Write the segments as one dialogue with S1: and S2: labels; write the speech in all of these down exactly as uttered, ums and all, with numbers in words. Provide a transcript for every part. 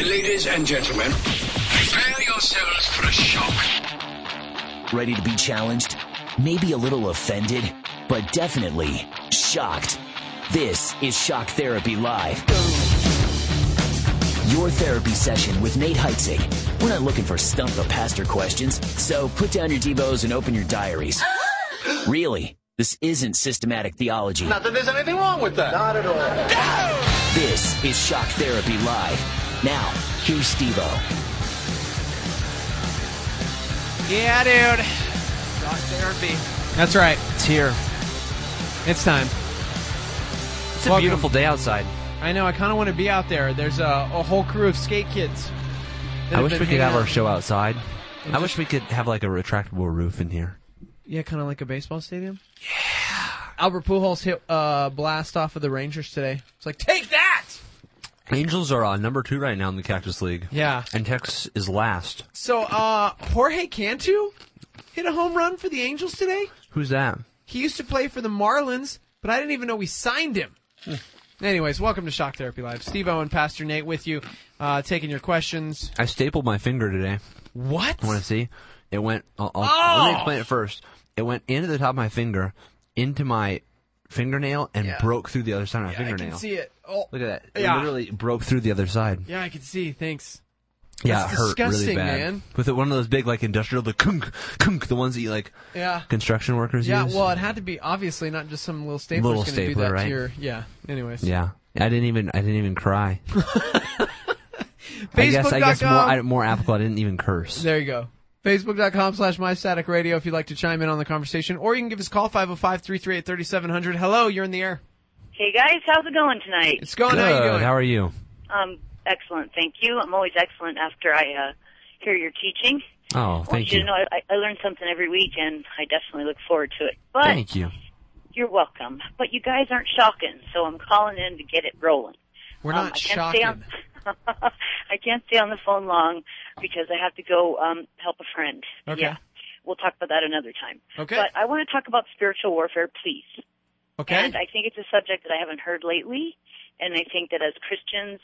S1: Ladies and gentlemen, prepare yourselves for a shock.
S2: Ready to be challenged? Maybe a little offended, but definitely shocked. This is Shock Therapy Live. Your therapy session with Nate Heitzig. We're not looking for stump the pastor questions, so put down your Devos and open your diaries. Really, this isn't systematic theology.
S3: Not that there's anything wrong with that. Not at all.
S2: This is Shock Therapy Live. Now, here's Steve-O.
S4: Yeah, dude. Shock Therapy. That's right. It's here. It's time.
S5: It's a
S4: Welcome.
S5: beautiful day outside.
S4: I know. I kind of want to be out there. There's a, a whole crew of skate kids. that
S5: I
S4: have
S5: wish
S4: been
S5: we could
S4: hanging
S5: have our
S4: out.
S5: show outside.
S4: And
S5: I
S4: just-
S5: wish we could have like a retractable roof in here.
S4: Yeah, kind of like a baseball stadium. Yeah. Albert Pujols hit a uh, blast off of the Rangers today. It's like, take that!
S5: Angels are uh, number two right now in the Cactus League.
S4: Yeah.
S5: And Texas is last.
S4: So, uh, Jorge Cantu hit a home run for the Angels today.
S5: Who's that?
S4: He used to play for the Marlins, but I didn't even know we signed him. Anyways, welcome to Shock Therapy Live. Steve-O and Pastor Nate with you, uh, taking your questions.
S5: I stapled my finger today.
S4: What?
S5: Want to see? It went. I'll, I'll,
S4: Oh!
S5: Let me explain it first. It went into the top of my finger, into my fingernail, and
S4: Yeah.
S5: broke through the other side of my
S4: Yeah,
S5: fingernail.
S4: I can see it. Oh,
S5: Look at that. It
S4: Yeah.
S5: literally broke through the other side.
S4: yeah, I can see. Thanks.
S5: Yeah,
S4: That's
S5: it hurt really
S4: disgusting,
S5: bad.
S4: man.
S5: With it, one of those big, like, industrial, the kunk, kunk, the ones that you, like,
S4: Yeah.
S5: construction workers
S4: Yeah,
S5: use.
S4: well, it had to be obviously not just some little stapler.
S5: Little
S4: going to do
S5: stapler,
S4: that
S5: right?
S4: to your. Yeah. Anyways.
S5: Yeah. I didn't even, I didn't even cry. I guess, I guess more, I, more applicable, I didn't even curse.
S4: There you go. Facebook.com slash MyStaticRadio if you'd like to chime in on the conversation. Or you can give us a call, five oh five, three three eight, three seven zero zero. Hello, you're in the air.
S6: Hey guys, how's it going tonight?
S4: It's going.
S5: Good.
S4: How you doing?
S5: How are you?
S6: Um, excellent, thank you. I'm always excellent after I uh, hear your teaching.
S5: Oh,
S6: I want
S5: thank
S6: you
S5: you.
S6: to know I, I learn something every week, and I definitely look forward to it. But
S5: Thank you.
S6: you're welcome. But you guys aren't shocking, so I'm calling in to get it rolling.
S4: We're
S6: Um,
S4: not
S6: I can't
S4: shocking.
S6: stay on- I can't stay on the phone long because I have to go um, help a friend.
S4: Okay.
S6: Yeah, we'll talk about that another time.
S4: Okay.
S6: But I want to talk about spiritual warfare, please.
S4: Okay.
S6: And I think it's a subject that I haven't heard lately, and I think that as Christians,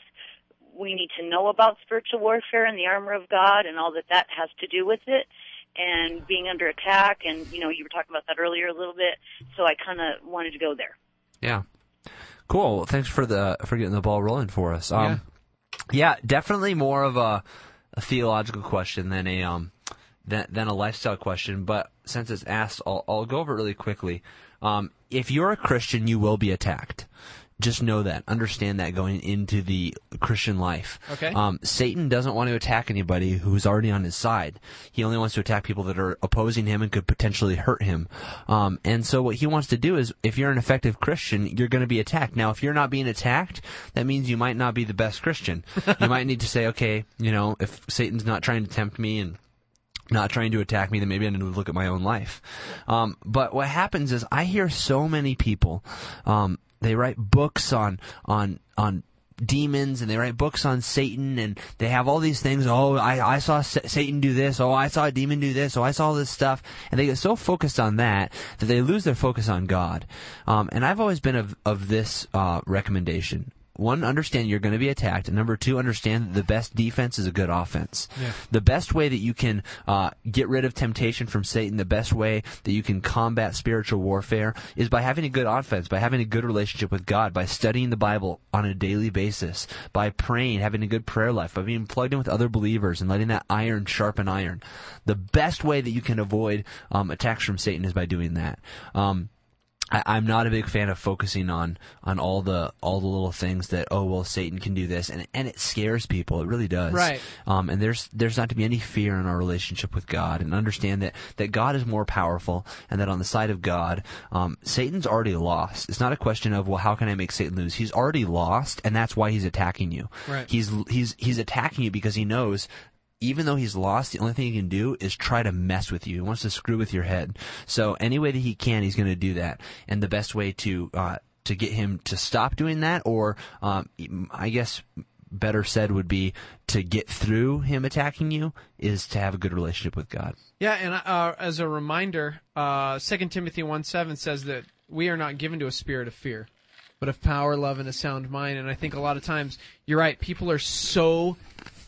S6: we need to know about spiritual warfare and the armor of God and all that that has to do with it, and being under attack, and, you know, you were talking about that earlier a little bit, so I kind of wanted to go there.
S5: Yeah. Cool. Well, thanks for the for getting the ball rolling for us. Um, yeah. definitely more of a, a theological question than a um than than a lifestyle question. But since it's asked, I'll I'll go over it really quickly. Um, if you're a Christian, you will be attacked. Just know that. Understand that going into the Christian life.
S4: Okay.
S5: Um, Satan doesn't want to attack anybody who's already on his side. He only wants to attack people that are opposing him and could potentially hurt him. Um, and so what he wants to do is, if you're an effective Christian, you're going to be attacked. Now, if you're not being attacked, that means you might not be the best Christian. You might need to say, okay, you know, if Satan's not trying to tempt me and not trying to attack me, then maybe I need to look at my own life. Um, but what happens is I hear so many people, um, they write books on, on, on demons, and they write books on Satan, and they have all these things. Oh, I, I saw S- Satan do this. Oh, I saw a demon do this. Oh, I saw this stuff. And they get so focused on that that they lose their focus on God. Um, and I've always been of, of this, uh, recommendation. One, understand you're going to be attacked. And number two, understand that the best defense is a good offense.
S4: Yeah.
S5: The best way that you can uh, get rid of temptation from Satan, the best way that you can combat spiritual warfare is by having a good offense, by having a good relationship with God, by studying the Bible on a daily basis, by praying, having a good prayer life, by being plugged in with other believers and letting that iron sharpen iron. The best way that you can avoid um, attacks from Satan is by doing that. Um, I, I'm not a big fan of focusing on, on all the all the little things that, oh, well, Satan can do this, and and it scares people. It really does.
S4: Right.
S5: Um, and there's there's not to be any fear in our relationship with God, and understand that, that God is more powerful, and that on the side of God, um, Satan's already lost. It's not a question of, well, how can I make Satan lose? He's already lost, and that's why he's attacking you.
S4: Right.
S5: He's he's he's attacking you because he knows, even though he's lost, the only thing he can do is try to mess with you. He wants to screw with your head. So any way that he can, he's going to do that. And the best way to uh, to get him to stop doing that, or um, I guess better said would be to get through him attacking you, is to have a good relationship with God.
S4: Yeah, and uh, as a reminder, uh, Second Timothy one seven says that we are not given to a spirit of fear, but of power, love, and a sound mind. And I think a lot of times, you're right, people are so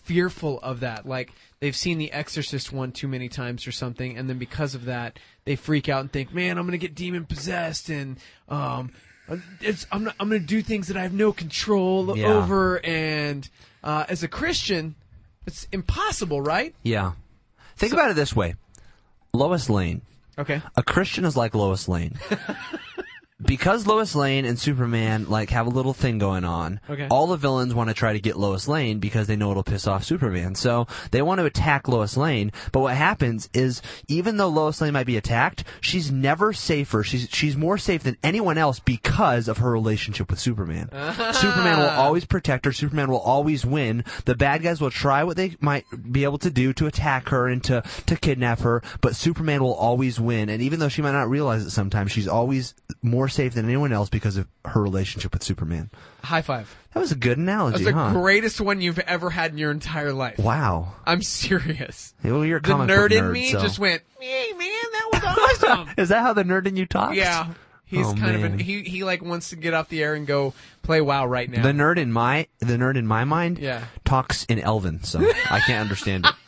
S4: fearful of that. Like they've seen The Exorcist one too many times or something, and then because of that, they freak out and think, "Man, I'm going to get demon possessed, and um, it's, I'm not, I'm going to do things that I have no control
S5: Yeah.
S4: over." And uh, as a Christian, it's impossible, right?
S5: Yeah. Think
S4: So-
S5: about it this way. Lois Lane.
S4: Okay.
S5: A Christian is like Lois Lane. Because Lois Lane and Superman like have a little thing going on,
S4: Okay.
S5: all the villains want to try to get Lois Lane because they know it'll piss off Superman. So they want to attack Lois Lane, but what happens is even though Lois Lane might be attacked, she's never safer. She's she's more safe than anyone else because of her relationship with Superman. Superman will always protect her. Superman will always win. The bad guys will try what they might be able to do to attack her and to, to kidnap her, but Superman will always win. And even though she might not realize it sometimes, she's always more safe than anyone else because of her relationship with Superman.
S4: High five.
S5: That was a good analogy,
S4: That's the
S5: huh?
S4: greatest one you've ever had in your entire life.
S5: Wow.
S4: I'm serious.
S5: Well, you're a
S4: The
S5: comic
S4: nerd
S5: book
S4: in
S5: nerd,
S4: me
S5: so.
S4: just went, "Hey, man, that was awesome."
S5: Is that how the nerd in you talks?
S4: Yeah. He's
S5: Oh,
S4: kind of
S5: man.
S4: an, he he like wants to get off the air and go play WoW right now.
S5: The nerd in my the nerd in my mind
S4: Yeah.
S5: talks in Elven, so I can't understand it.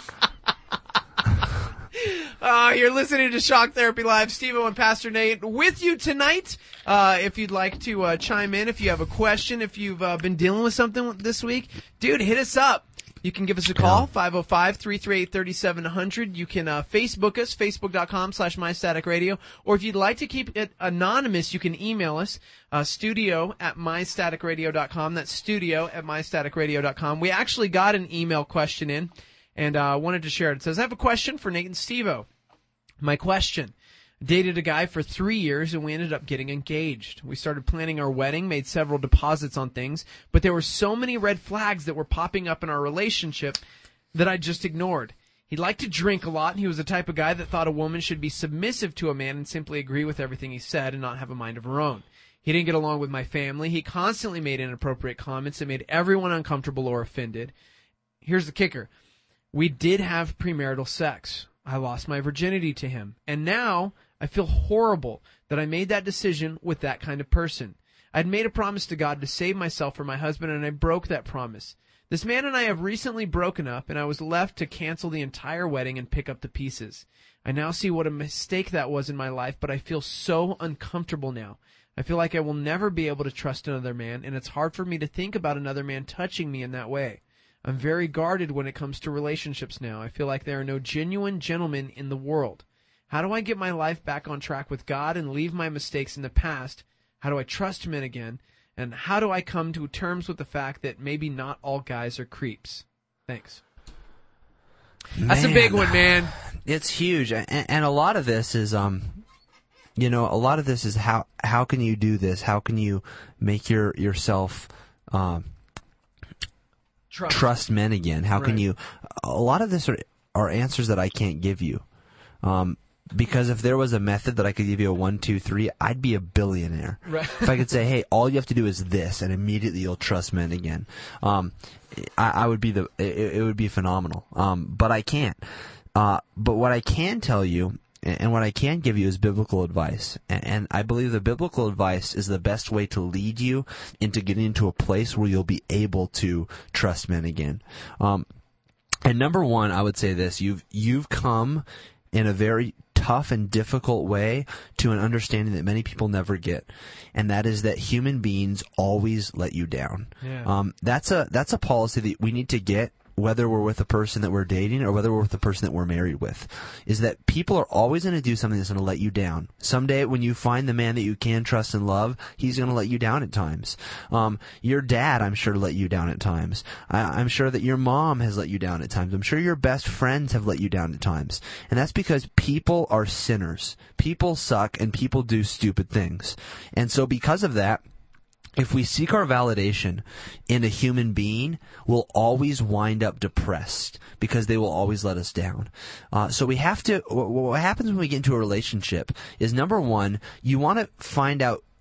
S4: Uh, you're listening to Shock Therapy Live. Steve-O and Pastor Nate with you tonight. Uh, if you'd like to uh, chime in, if you have a question, if you've uh, been dealing with something this week, dude, hit us up. You can give us a call, five oh five, three three eight, three seven zero zero. You can uh, Facebook us, facebook.com slash mystaticradio. Or if you'd like to keep it anonymous, you can email us, uh, studio at mystaticradio dot com. That's studio at mystaticradio dot com. We actually got an email question in, and I uh, wanted to share it. It says, I have a question for Nate and Steve-O. My question. Dated a guy for three years and we ended up getting engaged. We started planning our wedding, made several deposits on things, but there were so many red flags that were popping up in our relationship that I just ignored. He liked to drink a lot, and he was the type of guy that thought a woman should be submissive to a man and simply agree with everything he said and not have a mind of her own. He didn't get along with my family. He constantly made inappropriate comments that made everyone uncomfortable or offended. Here's the kicker. We did have premarital sex. I lost my virginity to him, and now I feel horrible that I made that decision with that kind of person. I'd made a promise to God to save myself for my husband, and I broke that promise. This man and I have recently broken up, and I was left to cancel the entire wedding and pick up the pieces. I now see what a mistake that was in my life, but I feel so uncomfortable now. I feel like I will never be able to trust another man, and it's hard for me to think about another man touching me in that way. I'm very guarded when it comes to relationships now. I feel like there are no genuine gentlemen in the world. How do I get my life back on track with God and leave my mistakes in the past? How do I trust men again? And how do I come to terms with the fact that maybe not all guys are creeps? Thanks. That's a big one, man.
S5: It's huge, and, and a lot of this is, um, you know, a lot of this is how how can you do this? How can you make your yourself um,
S4: Trust.
S5: trust men again? How can
S4: Right.
S5: you? A lot of this are are answers that I can't give you, um, because if there was a method that I could give you a one, two, three, I'd be a billionaire.
S4: Right.
S5: If I could say, hey, all you have to do is this, and immediately you'll trust men again. Um, I, I would be the. It, it would be phenomenal. Um, but I can't. Uh, but what I can tell you, and what I can give you, is biblical advice. And, and I believe the biblical advice is the best way to lead you into getting into a place where you'll be able to trust men again. Um, and number one, I would say this: you've you've come in a very tough and difficult way to an understanding that many people never get, and that is that human beings always let you down.
S4: Yeah.
S5: Um, that's a that's a policy that we need to get, whether we're with a person that we're dating or whether we're with the person that we're married with, is that people are always going to do something that's going to let you down. Someday when you find the man that you can trust and love, he's going to let you down at times. Um, your dad, I'm sure, let you down at times. I, I'm sure that your mom has let you down at times. I'm sure your best friends have let you down at times. And that's because people are sinners. People suck and people do stupid things. And so because of that, if we seek our validation in a human being, we'll always wind up depressed because they will always let us down. Uh, so we have to, what happens when we get into a relationship is, number one, you want to find out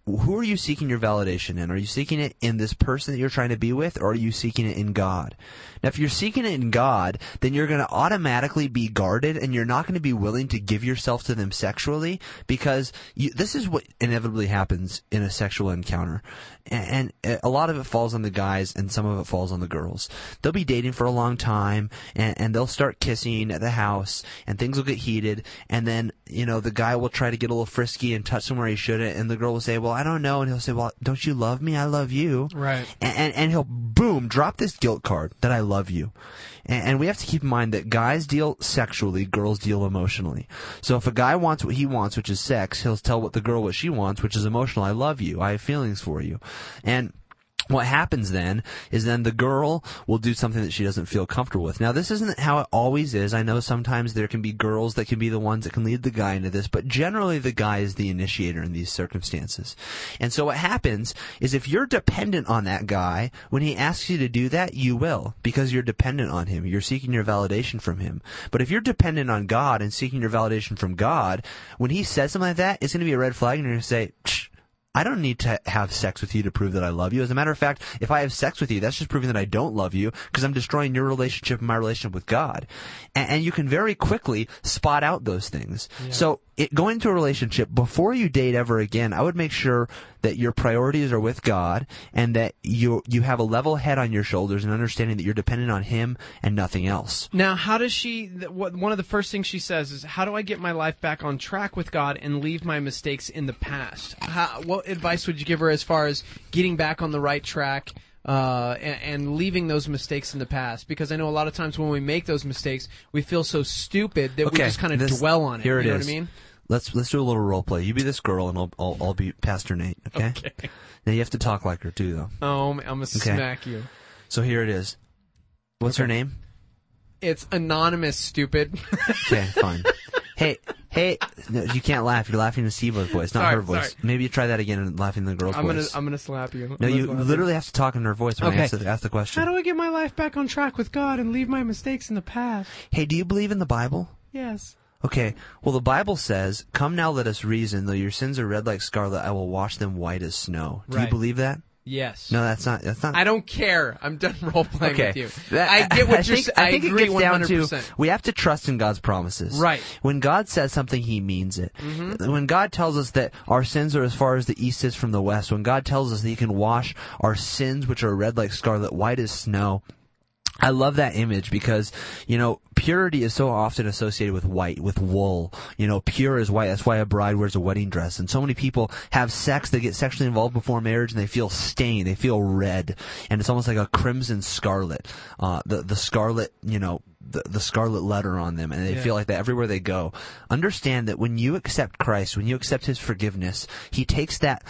S5: who are you seeking your validation in? Are you seeking it in this person that you're trying to be with, or are you seeking it in God? Now, if you're seeking it in God, then you're going to automatically be guarded, and you're not going to be willing to give yourself to them sexually, because you, this is what inevitably happens in a sexual encounter. And, and a lot of it falls on the guys, and some of it falls on the girls. They'll be dating for a long time, and, and they'll start kissing at the house, and things will get heated, and then, you know, the guy will try to get a little frisky and touch somewhere he shouldn't, and the girl will say, well, I don't know, and he'll say, well, don't you love me? I love you.
S4: Right.
S5: And, and, and he'll, boom, drop this guilt card that I love you. And, and we have to keep in mind that guys deal sexually, girls deal emotionally. So if a guy wants what he wants, which is sex, he'll tell what the girl what she wants, which is emotional. I love you. I have feelings for you. And what happens then is then the girl will do something that she doesn't feel comfortable with. Now, this isn't how it always is. I know sometimes there can be girls that can be the ones that can lead the guy into this, but generally the guy is the initiator in these circumstances. And so what happens is if you're dependent on that guy, when he asks you to do that, you will, because you're dependent on him. You're seeking your validation from him. But if you're dependent on God and seeking your validation from God, when he says something like that, it's going to be a red flag, and you're going to say, Psh, I don't need to have sex with you to prove that I love you. As a matter of fact, if I have sex with you, that's just proving that I don't love you, because I'm destroying your relationship and my relationship with God. And, and you can very quickly spot out those things. Yeah. So it, going into a relationship, before you date ever again, I would make sure that your priorities are with God, and that you you have a level head on your shoulders and understanding that you're dependent on Him and nothing else.
S4: Now, how does she, what, one of the first things she says is, how do I get my life back on track with God and leave my mistakes in the past? How, what advice would you give her as far as getting back on the right track uh, and, and leaving those mistakes in the past? Because I know a lot of times when we make those mistakes, we feel so stupid that
S5: okay,
S4: we just kind of
S5: this,
S4: dwell on it.
S5: Here it
S4: you know
S5: is.
S4: what I mean?
S5: Let's let's do a little role play. You be this girl, and I'll I'll, I'll be Pastor Nate. Okay?
S4: Okay.
S5: Now you have to talk like her too, though.
S4: Oh, I'm gonna
S5: okay.
S4: smack you.
S5: So here it is. What's
S4: okay.
S5: her name?
S4: It's Anonymous, stupid.
S5: Okay, fine. Hey, hey, no, you can't laugh. You're laughing in Steve's voice, not
S4: sorry,
S5: her voice.
S4: Sorry.
S5: Maybe you try that again and laughing in the girl's
S4: I'm
S5: voice.
S4: Gonna, I'm gonna slap you.
S5: No,
S4: I'm
S5: you literally you. have to talk in her voice when
S4: okay.
S5: I ask the, ask the question.
S4: How do I get my life back on track with God and leave my mistakes in the past?
S5: Hey, do you believe in the Bible?
S4: Yes.
S5: Okay, well, the Bible says, come now, let us reason. Though your sins are red like scarlet, I will wash them white as snow. Do
S4: right.
S5: you believe that?
S4: Yes.
S5: No, that's not. That's not.
S4: I don't care. I'm done role playing
S5: okay.
S4: with you.
S5: That,
S4: I get what
S5: I
S4: you're
S5: think,
S4: saying.
S5: I think
S4: I agree
S5: it gets
S4: one hundred percent.
S5: down to we have to trust in God's promises.
S4: Right.
S5: When God says something, He means it.
S4: Mm-hmm.
S5: When God tells us that our sins are as far as the east is from the west, when God tells us that He can wash our sins, which are red like scarlet, white as snow. I love that image because, you know, purity is so often associated with white, with wool. You know, pure is white. That's why a bride wears a wedding dress. And so many people have sex, they get sexually involved before marriage, and they feel stained. They feel red. And it's almost like a crimson scarlet. Uh, the, the scarlet, you know, the, the scarlet letter on them, and they yeah. feel like that everywhere they go. Understand that when you accept Christ, when you accept His forgiveness, He takes that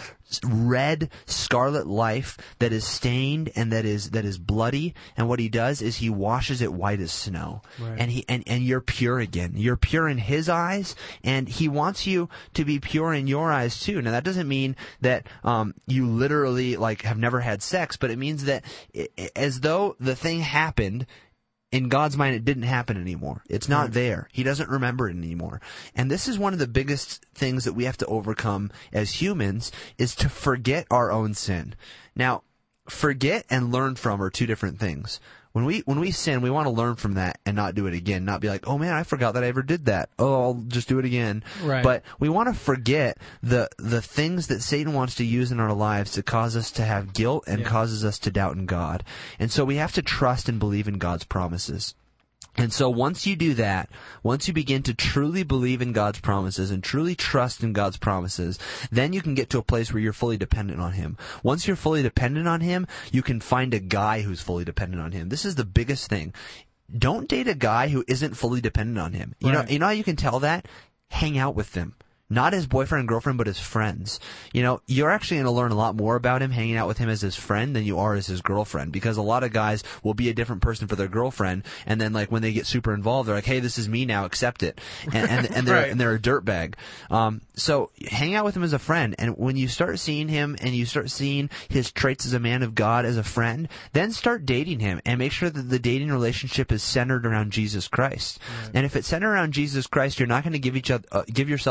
S5: red scarlet life that is stained and that is that is bloody, and what He does is He washes it white as snow. Right. And he and, and you're pure again. You're pure in His eyes, and He wants you to be pure in your eyes too. Now that doesn't mean that um, you literally like have never had sex, but it means that it, as though the thing happened, in God's mind, it didn't happen anymore. It's not there. He doesn't remember it anymore. And this is one of the biggest things that we have to overcome as humans, is to forget our own sin. Now, forget and learn from are two different things. When we when we sin, we want to learn from that and not do it again. Not be like, oh man, I forgot that I ever did that. Oh, I'll just do it again.
S4: Right.
S5: But we want to forget the the things that Satan wants to use in our lives to cause us to have guilt and yeah. causes us to doubt in God. And so we have to trust and believe in God's promises. And so once you do that, once you begin to truly believe in God's promises and truly trust in God's promises, then you can get to a place where you're fully dependent on Him. Once you're fully dependent on Him, you can find a guy who's fully dependent on Him. This is the biggest thing. Don't date a guy who isn't fully dependent on Him. You
S4: right.
S5: know, you know how you can tell that? Hang out with them. Not as boyfriend and girlfriend, but as friends. You know, you're actually going to learn a lot more about him hanging out with him as his friend than you are as his girlfriend, because a lot of guys will be a different person for their girlfriend, and then like when they get super involved, they're like, "Hey, this is me now, accept it," and and, and they're
S4: right.
S5: and they're a dirtbag. Um, so hang out with him as a friend, and when you start seeing him and you start seeing his traits as a man of God, as a friend, then start dating him and make sure that the dating relationship is centered around Jesus Christ. Right. And if it's centered around Jesus Christ, you're not going to give each other uh, give yourselves to one another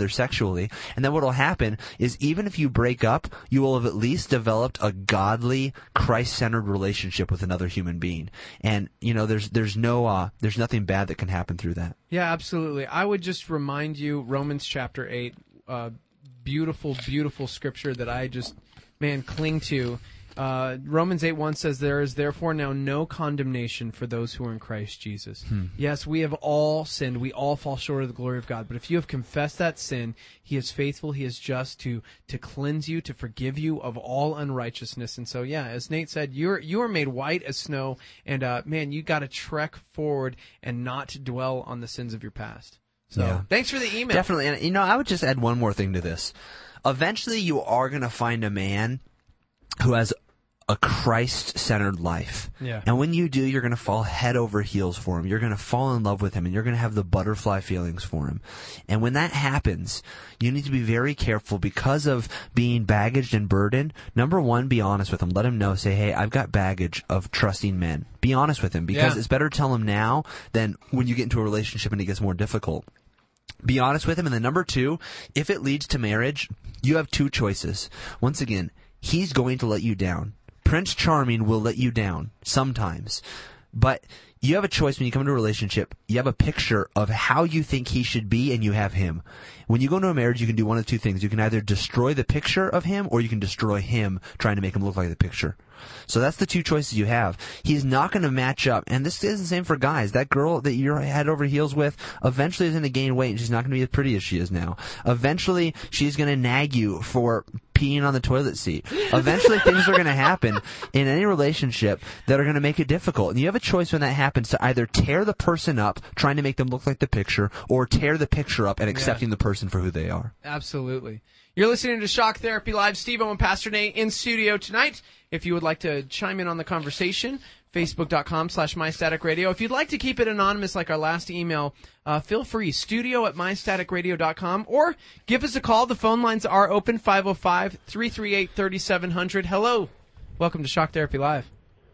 S5: other sexually. And then what will happen is even if you break up, you will have at least developed a godly, Christ-centered relationship with another human being. And, you know, there's there's no uh, there's nothing bad that can happen through that.
S4: Yeah, absolutely. I would just remind you, Romans chapter eight, uh, beautiful, beautiful scripture that I just, man, cling to. Uh, Romans eight one says, "There is therefore now no condemnation for those who are in Christ Jesus." Hmm. Yes, we have all sinned. We all fall short of the glory of God. But if you have confessed that sin, He is faithful. He is just to to cleanse you, to forgive you of all unrighteousness. And so, yeah, as Nate said, you're you are made white as snow. And uh, man, you got to trek forward and not dwell on the sins of your past. So, yeah. Thanks for the email.
S5: Definitely. And you know, I would just add one more thing to this. Eventually, you are going to find a man who has a Christ-centered life.
S4: Yeah.
S5: And when you do, you're going to fall head over heels for him. You're going to fall in love with him, and you're going to have the butterfly feelings for him. And when that happens, you need to be very careful because of being baggaged and burdened. Number one, be honest with him. Let him know. Say, hey, I've got baggage of trusting men. Be honest with him because
S4: Yeah.
S5: it's better to tell him now than when you get into a relationship and it gets more difficult. Be honest with him. And then number two, if it leads to marriage, you have two choices. Once again, he's going to let you down. Prince Charming will let you down sometimes. But you have a choice when you come into a relationship. You have a picture of how you think he should be, and you have him. When you go into a marriage, you can do one of two things. You can either destroy the picture of him, or you can destroy him trying to make him look like the picture. So that's the two choices you have. He's not going to match up. And this is the same for guys. That girl that you're head over heels with eventually is going to gain weight, and she's not going to be as pretty as she is now. Eventually, she's going to nag you for peeing on the toilet seat. Eventually, things are going to happen in any relationship that are going to make it difficult. And you have a choice when that happens to either tear the person up, trying to make them look like the picture, or tear the picture up and accepting yeah. the person for who they are.
S4: Absolutely. You're listening to Shock Therapy Live. Steve-O and Pastor Nate in studio tonight. If you would like to chime in on the conversation, facebook.com slash mystaticradio. If you'd like to keep it anonymous like our last email, uh, feel free, studio at mystaticradio dot com, or give us a call. The phone lines are open, five oh five, three three eight, three seven zero zero. Hello. Welcome to Shock Therapy Live.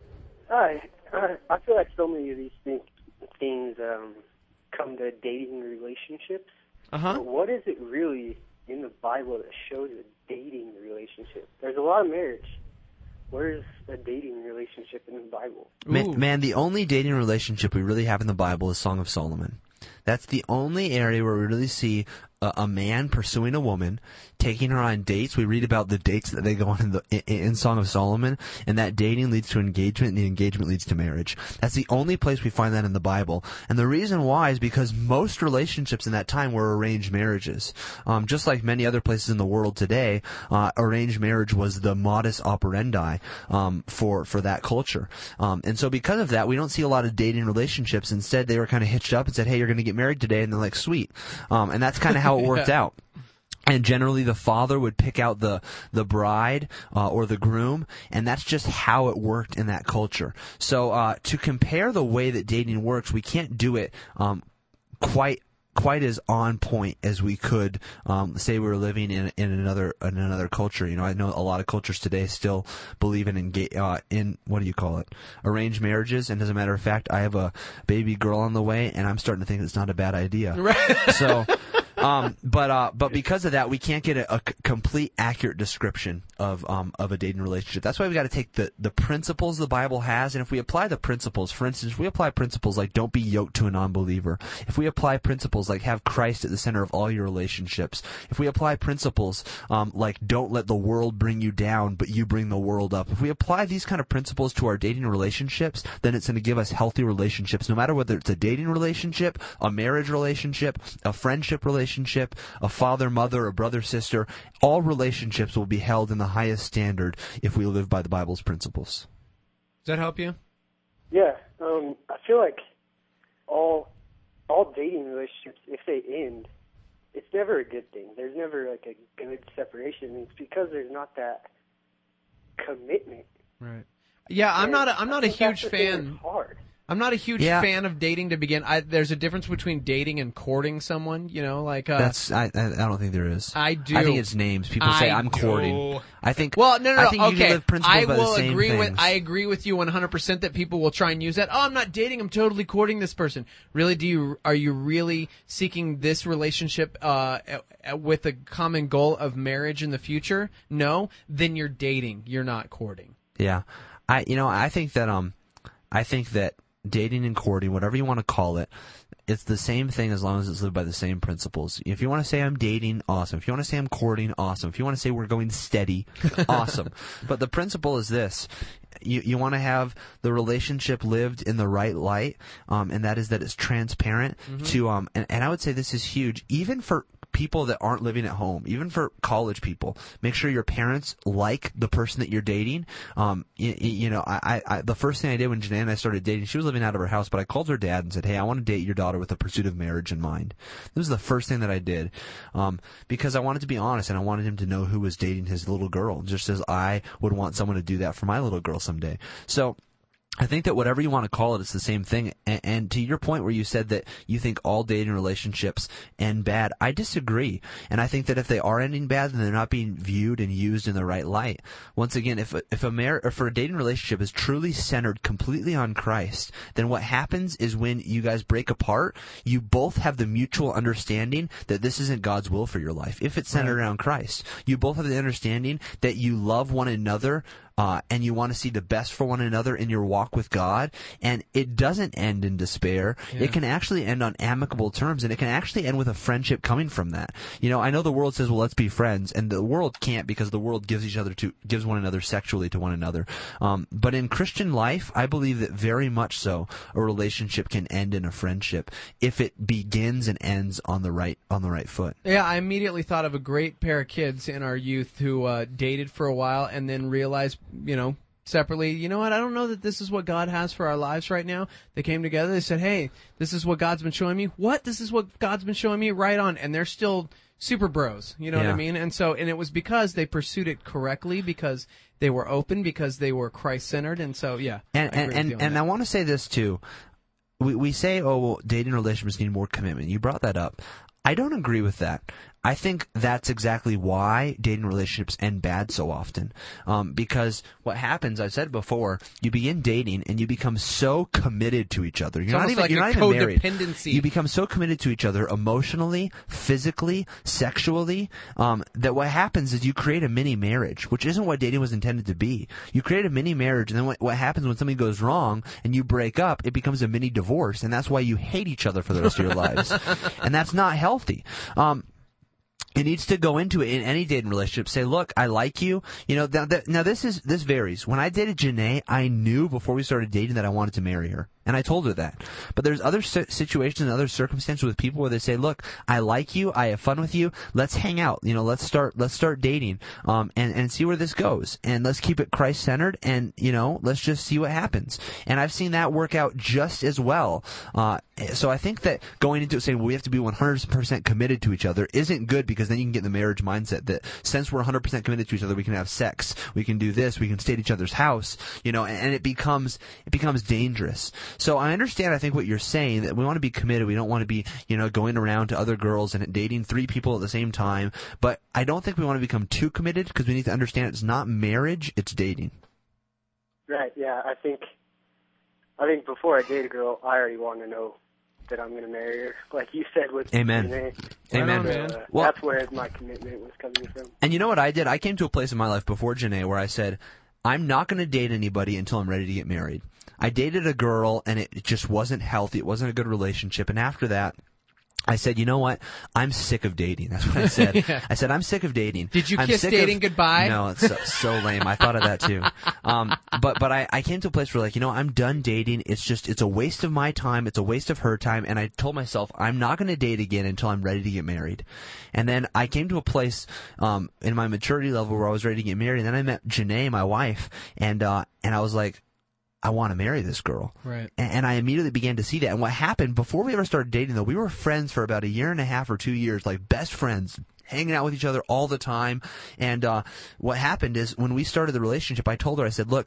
S7: Hi. Uh, I feel like so many of these things, things um, come to dating relationships.
S4: Uh-huh.
S7: But what is it really in the Bible that shows a dating relationship? There's a lot of marriage. Where's a dating relationship in the Bible?
S5: Man, man, the only dating relationship we really have in the Bible is Song of Solomon. That's the only area where we really see a, a man pursuing a woman, taking her on dates. We read about the dates that they go on in, the, in, in Song of Solomon, and that dating leads to engagement, and the engagement leads to marriage. That's the only place we find that in the Bible. And the reason why is because most relationships in that time were arranged marriages. Um, just like many other places in the world today, uh, arranged marriage was the modus operandi um, for, for that culture. Um, and so because of that, we don't see a lot of dating relationships. Instead, they were kind of hitched up and said, hey, you're going to get married today, and they're like, sweet. Um, and that's kind of how it worked yeah. out. And generally, the father would pick out the the bride uh, or the groom, and that's just how it worked in that culture. So, uh, to compare the way that dating works, we can't do it um, quite quite as on point as we could um, say we were living in in another in another culture. You know, I know a lot of cultures today still believe in enga- uh, in what do you call it, arranged marriages. And as a matter of fact, I have a baby girl on the way, and I'm starting to think it's not a bad idea.
S4: Right.
S5: So. Um, but uh, but because of that, we can't get a, a c- complete, accurate description of um, of a dating relationship. That's why we got to take the, the principles the Bible has, and if we apply the principles, for instance, if we apply principles like don't be yoked to a non-believer, if we apply principles like have Christ at the center of all your relationships, if we apply principles um, like don't let the world bring you down, but you bring the world up, if we apply these kind of principles to our dating relationships, then it's going to give us healthy relationships, no matter whether it's a dating relationship, a marriage relationship, a friendship relationship, relationship, a father, mother, a brother, sister. All relationships will be held in the highest standard if we live by the Bible's principles.
S4: Does that help you?
S7: Yeah. Um, I feel like all all dating relationships, if they end, it's never a good thing. There's never like a good separation. It's because there's not that commitment.
S4: Right. Yeah, I'm
S7: and
S4: not. A, I'm not a huge
S7: that's
S4: fan.
S7: Hard.
S4: I'm not a huge
S5: Yeah.
S4: fan of dating to begin. I, there's a difference between dating and courting someone. You know, like uh,
S5: That's I, I I don't think there is.
S4: I do.
S5: I think it's names. People say
S4: I
S5: I'm
S4: do.
S5: courting. I think.
S4: Well, no, no, no.
S5: I think you
S4: okay,
S5: can live principles
S4: I
S5: by
S4: will
S5: the same
S4: agree
S5: things.
S4: with. I agree with you one hundred percent that people will try and use that. Oh, I'm not dating. I'm totally courting this person. Really? Do you? Are you really seeking this relationship uh, with a common goal of marriage in the future? No. Then you're dating. You're not courting.
S5: Yeah, I you know I think that um I think that dating and courting, whatever you want to call it, it's the same thing as long as it's lived by the same principles. If you want to say I'm dating, awesome. If you want to say I'm courting, awesome. If you want to say we're going steady, awesome. But the principle is this. You you want to have the relationship lived in the right light, um, and that is that it's transparent
S4: Mm-hmm.
S5: to um and, and I would say this is huge, even for people that aren't living at home, even for college people. Make sure your parents like the person that you're dating. Um, you, you know, I, I the first thing I did when Janae and I started dating, she was living out of her house, but I called her dad and said, "Hey, I want to date your daughter with the pursuit of marriage in mind." This was the first thing that I did, um, because I wanted to be honest and I wanted him to know who was dating his little girl, just as I would want someone to do that for my little girl someday. So I think that whatever you want to call it, it's the same thing. And, and to your point where you said that you think all dating relationships end bad, I disagree. And I think that if they are ending bad, then they're not being viewed and used in the right light. Once again, if a, if a mar- or for a dating relationship is truly centered completely on Christ, then what happens is when you guys break apart, you both have the mutual understanding that this isn't God's will for your life. If it's centered around Christ, you both have the understanding that you love one another. Uh, and you want to see the best for one another in your walk with God, and it doesn't end in despair.
S4: Yeah.
S5: It can actually end on amicable terms, and it can actually end with a friendship coming from that. You know, I know the world says, "Well, let's be friends," and the world can't because the world gives each other to gives one another sexually to one another. Um, but in Christian life, I believe that very much so, a relationship can end in a friendship if it begins and ends on the right on the right foot.
S4: Yeah, I immediately thought of a great pair of kids in our youth who uh, dated for a while and then realized, you know, separately, you know what, I don't know that this is what God has for our lives right now. They came together, they said, hey, this is what God's been showing me. What? This is what God's been showing me? Right on. And they're still super bros, you know
S5: Yeah.
S4: what I mean? And so, and it was because they pursued it correctly, because they were open, because they were Christ-centered, and so, yeah.
S5: And
S4: I agree
S5: and
S4: with
S5: and,
S4: you on
S5: and
S4: that.
S5: I want to say this too. We we say, oh, well, dating relationships need more commitment. You brought that up. I don't agree with that. I think that's exactly why dating relationships end bad so often. Um, because what happens, I've said before, you begin dating and you become so committed to each other. You're
S4: It's
S5: not
S4: almost
S5: even,
S4: like
S5: you're
S4: a
S5: not even married.
S4: codependency.
S5: You become so committed to each other emotionally, physically, sexually, um, that what happens is you create a mini marriage, which isn't what dating was intended to be. You create a mini marriage, and then what, what happens when something goes wrong and you break up, it becomes a mini divorce, and that's why you hate each other for the rest of your lives. And that's not healthy. Um, It needs to go into it in any dating relationship. Say, look, I like you. You know, th- th- now this is this varies. When I dated Janae, I knew before we started dating that I wanted to marry her, and I told her that. But there's other si- situations and other circumstances with people where they say, look, I like you, I have fun with you. Let's hang out. You know, let's start let's start dating, um, and and see where this goes, and let's keep it Christ centered, and you know, let's just see what happens. And I've seen that work out just as well. Uh, so I think that going into it saying, well, we have to be one hundred percent committed to each other isn't good, because then you can get the marriage mindset that since we're one hundred percent committed to each other, we can have sex, we can do this, we can stay at each other's house, you know, and, and it becomes it becomes dangerous. So I understand, I think, what you're saying, that we want to be committed, we don't want to be, you know, going around to other girls and dating three people at the same time, but I don't think we want to become too committed, because we need to understand it's not marriage, it's dating.
S7: Right, yeah, I think I think before I date a girl, I already want to know that I'm going to marry her, like you said with
S5: Amen.
S7: Janae.
S5: Amen.
S7: So, uh,
S5: Well-
S7: that's where my commitment was coming from.
S5: And you know what I did? I came to a place in my life before Janae where I said, I'm not going to date anybody until I'm ready to get married. I dated a girl, and it just wasn't healthy. It wasn't a good relationship. And after that, I said, you know what? I'm sick of dating. That's what I said.
S4: Yeah.
S5: I said, I'm sick of dating.
S4: Did you
S5: I'm
S4: kiss
S5: sick
S4: dating
S5: of...
S4: goodbye?
S5: No, it's so, so lame. I thought of that too. Um, but but I, I came to a place where, like, you know, I'm done dating. It's just, it's a waste of my time. It's a waste of her time. And I told myself, I'm not going to date again until I'm ready to get married. And then I came to a place um, in my maturity level where I was ready to get married. And then I met Janae, my wife, and uh, and I was like, I want to marry this girl.
S4: Right.
S5: And, and I immediately began to see that. And what happened, before we ever started dating, though, we were friends for about a year and a half or two years, like best friends, hanging out with each other all the time. And uh, what happened is, when we started the relationship, I told her, I said, look,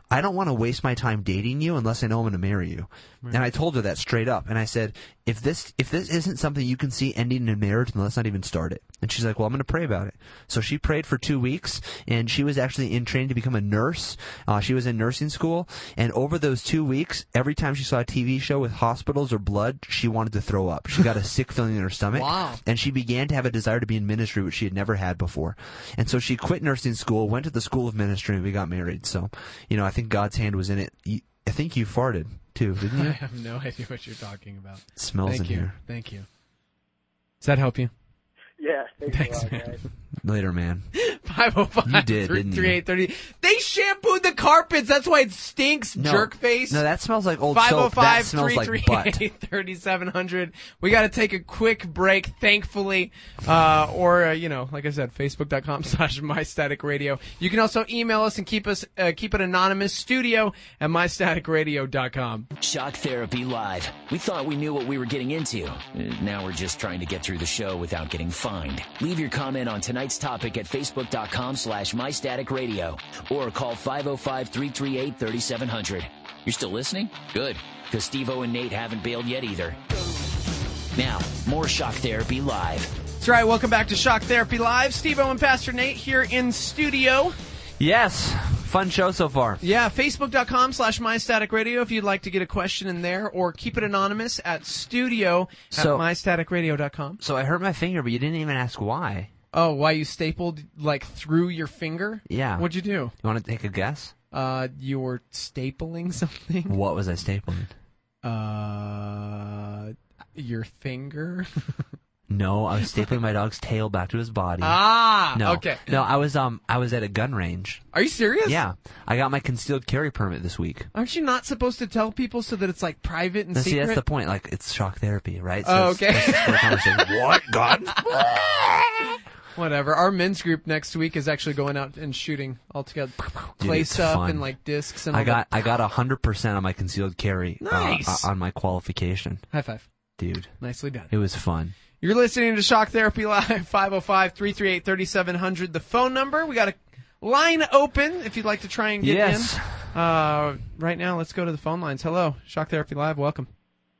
S5: I don't want to waste my time dating you unless I know I'm going to marry you. Right. And I told her that straight up. And I said, if this if this isn't something you can see ending in marriage, then let's not even start it. And she's like, well, I'm going to pray about it. So she prayed for two weeks, and she was actually in training to become a nurse. Uh, she was in nursing school. And over those two weeks, every time she saw a T V show with hospitals or blood, she wanted to throw up. She got a sick feeling in her stomach.
S4: Wow.
S5: And she began to have a desire to be in ministry, which she had never had before. And so she quit nursing school, went to the school of ministry, and we got married. So, you know, I think God's hand was in it. You, I think you farted, too, didn't you?
S4: I have no idea what you're talking about.
S5: It smells
S4: Thank
S5: in
S4: you.
S5: here.
S4: Thank you. Does that help you?
S7: Yeah, thanks,
S4: Thanks,
S7: a lot,
S4: man.
S7: guys.
S5: Later, man.
S4: five oh five,
S5: You did, didn't you?
S4: thirty-eight thirty. They shampooed the carpets. That's why it stinks,
S5: No.
S4: jerk face.
S5: No, that smells like old soap. That smells like butt.
S4: thirty-seven hundred. We got to take a quick break, thankfully. Uh, or, uh, you know, like I said, facebook.com slash mystaticradio. You can also email us and keep us, uh, keep it anonymous, studio at mystaticradio dot com.
S2: Shock Therapy Live. We thought we knew what we were getting into. Uh, Now we're just trying to get through the show without getting fined. Leave your comment on tonight's topic at facebook.com slash mystaticradio or call five oh five, three three eight, thirty-seven hundred. You're still listening? Good, because Steve-O and Nate haven't bailed yet either. Now, more Shock Therapy Live.
S4: That's right. Welcome back to Shock Therapy Live. Steve-O and Pastor Nate here in studio.
S5: Yes. Fun show so far.
S4: Yeah, facebook.com slash mystaticradio if you'd like to get a question in there, or keep it anonymous at studio at
S5: So-
S4: mystaticradio dot com.
S5: So I hurt my finger, but you didn't even ask why.
S4: Oh, why you stapled, like, through your finger?
S5: Yeah.
S4: What'd you do?
S5: You want to take a guess?
S4: Uh, you were stapling something?
S5: What was I stapling?
S4: Uh, your finger?
S5: No, I was stapling my dog's tail back to his body.
S4: Ah,
S5: no,
S4: okay.
S5: No, I was um I was at a gun range.
S4: Are you serious?
S5: Yeah, I got my concealed carry permit this week.
S4: Aren't you not supposed to tell people so that it's, like, private and
S5: Now,
S4: secret?
S5: see, that's the point. Like, it's shock therapy, right? So
S4: Oh,
S5: it's-
S4: okay.
S5: it's just for a conversation. What gun?
S4: Whatever. Our men's group next week is actually going out and shooting all together. Clay
S5: it's
S4: stuff
S5: fun.
S4: and, like, discs and all
S5: I got
S4: that.
S5: I got a hundred percent on my concealed carry.
S4: Nice.
S5: uh, on my qualification,
S4: High five.
S5: dude.
S4: Nicely done.
S5: It was fun.
S4: You're listening to Shock Therapy Live, five oh five, three three eight, thirty-seven hundred. The phone number, we got a line open if you'd like to try and get
S5: Yes.
S4: in. Uh, right now, let's go to the phone lines. Hello, Shock Therapy Live, welcome.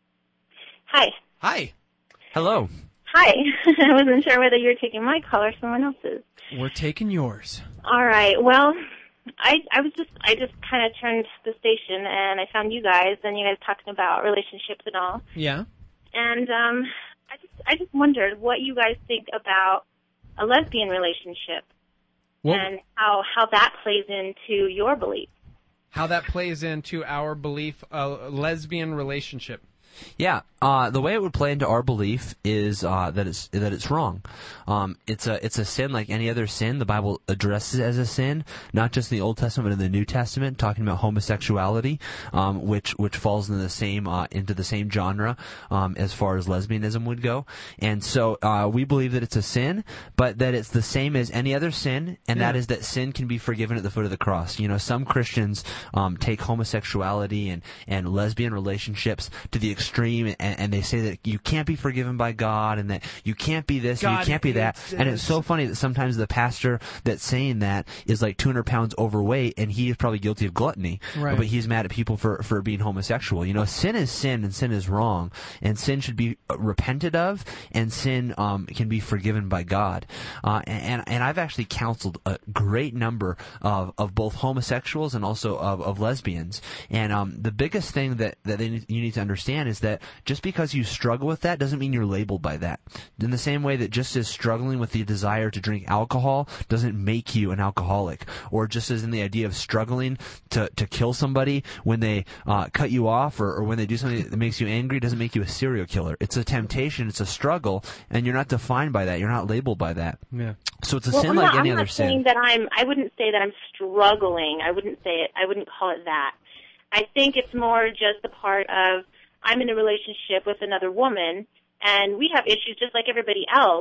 S8: Hi.
S4: Hi.
S5: Hello.
S8: Hi. I wasn't sure whether you were taking my call or someone else's.
S4: We're taking yours.
S8: All right. Well, I I was just I just kind of turned the station and I found you guys and you guys talking about relationships and all.
S4: Yeah.
S8: And um, I just I just wondered what you guys think about a lesbian relationship
S4: Well,
S8: and how how that plays into your belief.
S4: how that plays into our belief, a lesbian relationship.
S5: Yeah, uh, the way it would play into our belief is uh, that it's that it's wrong. Um, it's a it's a sin like any other sin. The Bible addresses it as a sin, not just in the Old Testament but in the New Testament, talking about homosexuality, um, which which falls into the same uh, into the same genre um, as far as lesbianism would go. And so uh, we believe that it's a sin, but that it's the same as any other sin, and
S4: Yeah.
S5: that is that sin can be forgiven at the foot of the cross. You know, some Christians um, take homosexuality and and lesbian relationships to the extreme, and, and they say that you can't be forgiven by God, and that you can't be this, and
S4: God
S5: you can't be that.
S4: hates
S5: And it's
S4: this.
S5: so funny that sometimes the pastor that's saying that is like two hundred pounds overweight, and he is probably guilty of gluttony,
S4: Right.
S5: but he's mad at people for, for being homosexual. You know, sin is sin, and sin is wrong, and sin should be repented of, and sin um, can be forgiven by God. Uh, and and I've actually counseled a great number of, of both homosexuals and also of, of lesbians. And um, the biggest thing that, that they need, you need to understand is that just because you struggle with that doesn't mean you're labeled by that. In the same way that just as struggling with the desire to drink alcohol doesn't make you an alcoholic, or just as in the idea of struggling to, to kill somebody when they uh, cut you off, or, or when they do something that makes you angry doesn't make you a serial killer. It's a temptation, it's a struggle, and you're not defined by that. You're not labeled by that.
S4: Yeah.
S5: So it's a
S8: Well,
S5: sin
S8: I'm
S5: like
S8: not,
S5: any
S8: I'm
S5: other
S8: not saying
S5: sin.
S8: that I'm. I wouldn't say that I'm struggling. I wouldn't say it. I wouldn't call it that. I think it's more just a part of I'm in a relationship with another woman, and we have issues just like everybody else.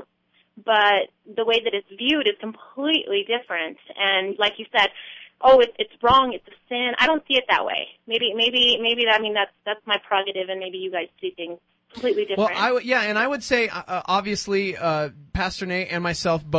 S8: But the way that it's viewed is completely different. And like you said, oh, it's it's wrong. It's a sin. I don't see it that way. Maybe, maybe, maybe. I mean, that's that's my prerogative, and maybe you guys see things completely different.
S4: Well, I w- yeah, and I would say, uh, uh, obviously, uh, Pastor Nate and myself both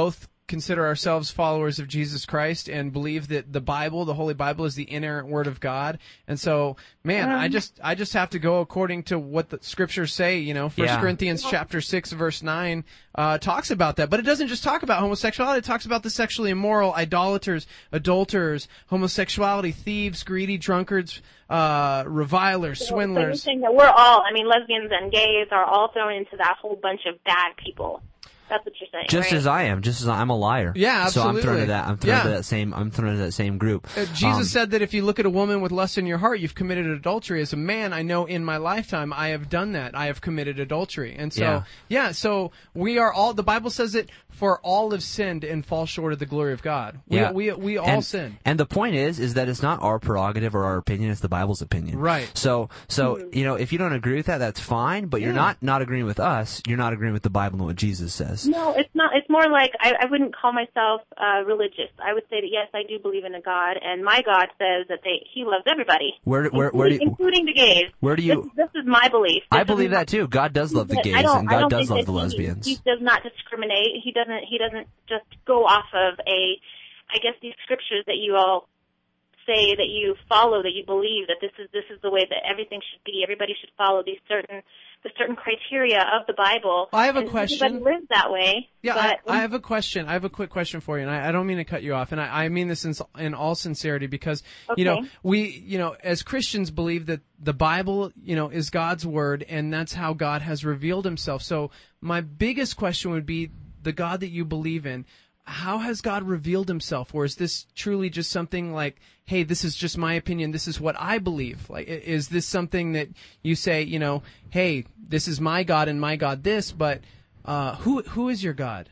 S4: consider ourselves followers of Jesus Christ and believe that the Bible, the Holy Bible, is the inerrant Word of God. And so, man, um, I just I just have to go according to what the Scriptures say. You know, First
S5: Yeah.
S4: Corinthians chapter six, verse nine uh, talks about that. But it doesn't just talk about homosexuality. It talks about the sexually immoral, idolaters, adulterers, homosexuality, thieves, greedy, drunkards, uh, revilers,
S8: So
S4: swindlers.
S8: you're saying that we're all, I mean, lesbians and gays are all thrown into that whole bunch of bad people. That's what you're saying,
S5: Just
S8: right?
S5: as I am, just as I'm a liar.
S4: Yeah,
S5: So I'm thrown
S4: absolutely.
S5: into that. I'm thrown
S4: Yeah.
S5: into that same. I'm thrown into that same group.
S4: Uh, Jesus
S5: Um,
S4: said that if you look at a woman with lust in your heart, you've committed adultery. As a man, I know in my lifetime I have done that. I have committed adultery. And so, yeah,
S5: Yeah.
S4: so we are all, the Bible says it, for all have sinned and fall short of the glory of God. We,
S5: Yeah.
S4: we, we all
S5: and,
S4: sin.
S5: And the point is, is that it's not our prerogative or our opinion; it's the Bible's opinion.
S4: Right.
S5: So, so you know, if you don't agree with that, that's fine. But you're
S4: Yeah.
S5: not not agreeing with us. You're not agreeing with the Bible and what Jesus says.
S8: No, it's not. It's more like I, I wouldn't call myself uh, religious. I would say that yes, I do believe in a God, and my God says that they He loves everybody,
S5: Where, where, where do
S8: including,
S5: you?
S8: including the gays.
S5: Where do you?
S8: This, this is my belief.
S5: I
S8: This
S5: believe
S8: is
S5: that too. God does love the
S8: But
S5: gays,
S8: I don't,
S5: and
S8: I
S5: God
S8: don't
S5: does
S8: think
S5: love
S8: that
S5: the
S8: he,
S5: lesbians.
S8: He does not discriminate. He doesn't. He doesn't just go off of a, I guess, these scriptures that you all say that you follow, that you believe that this is this is the way that everything should be. Everybody should follow these certain the certain criteria of the Bible.
S4: I have a
S8: and
S4: question.
S8: Everybody lives that way.
S4: Yeah, I,
S8: but
S4: I have a question. I have a quick question for you, and I, I don't mean to cut you off, and I, I mean this in, in all sincerity because, you know,
S8: Okay.
S4: we, you know, as Christians believe that the Bible, you know, is God's word, and that's how God has revealed himself. So my biggest question would be the God that you believe in. How has God revealed himself? Or is this truly just something like, hey, this is just my opinion, this is what I believe? Like, i- is this something that you say, you know, hey, this is my God and my God this, but uh, who who is your God?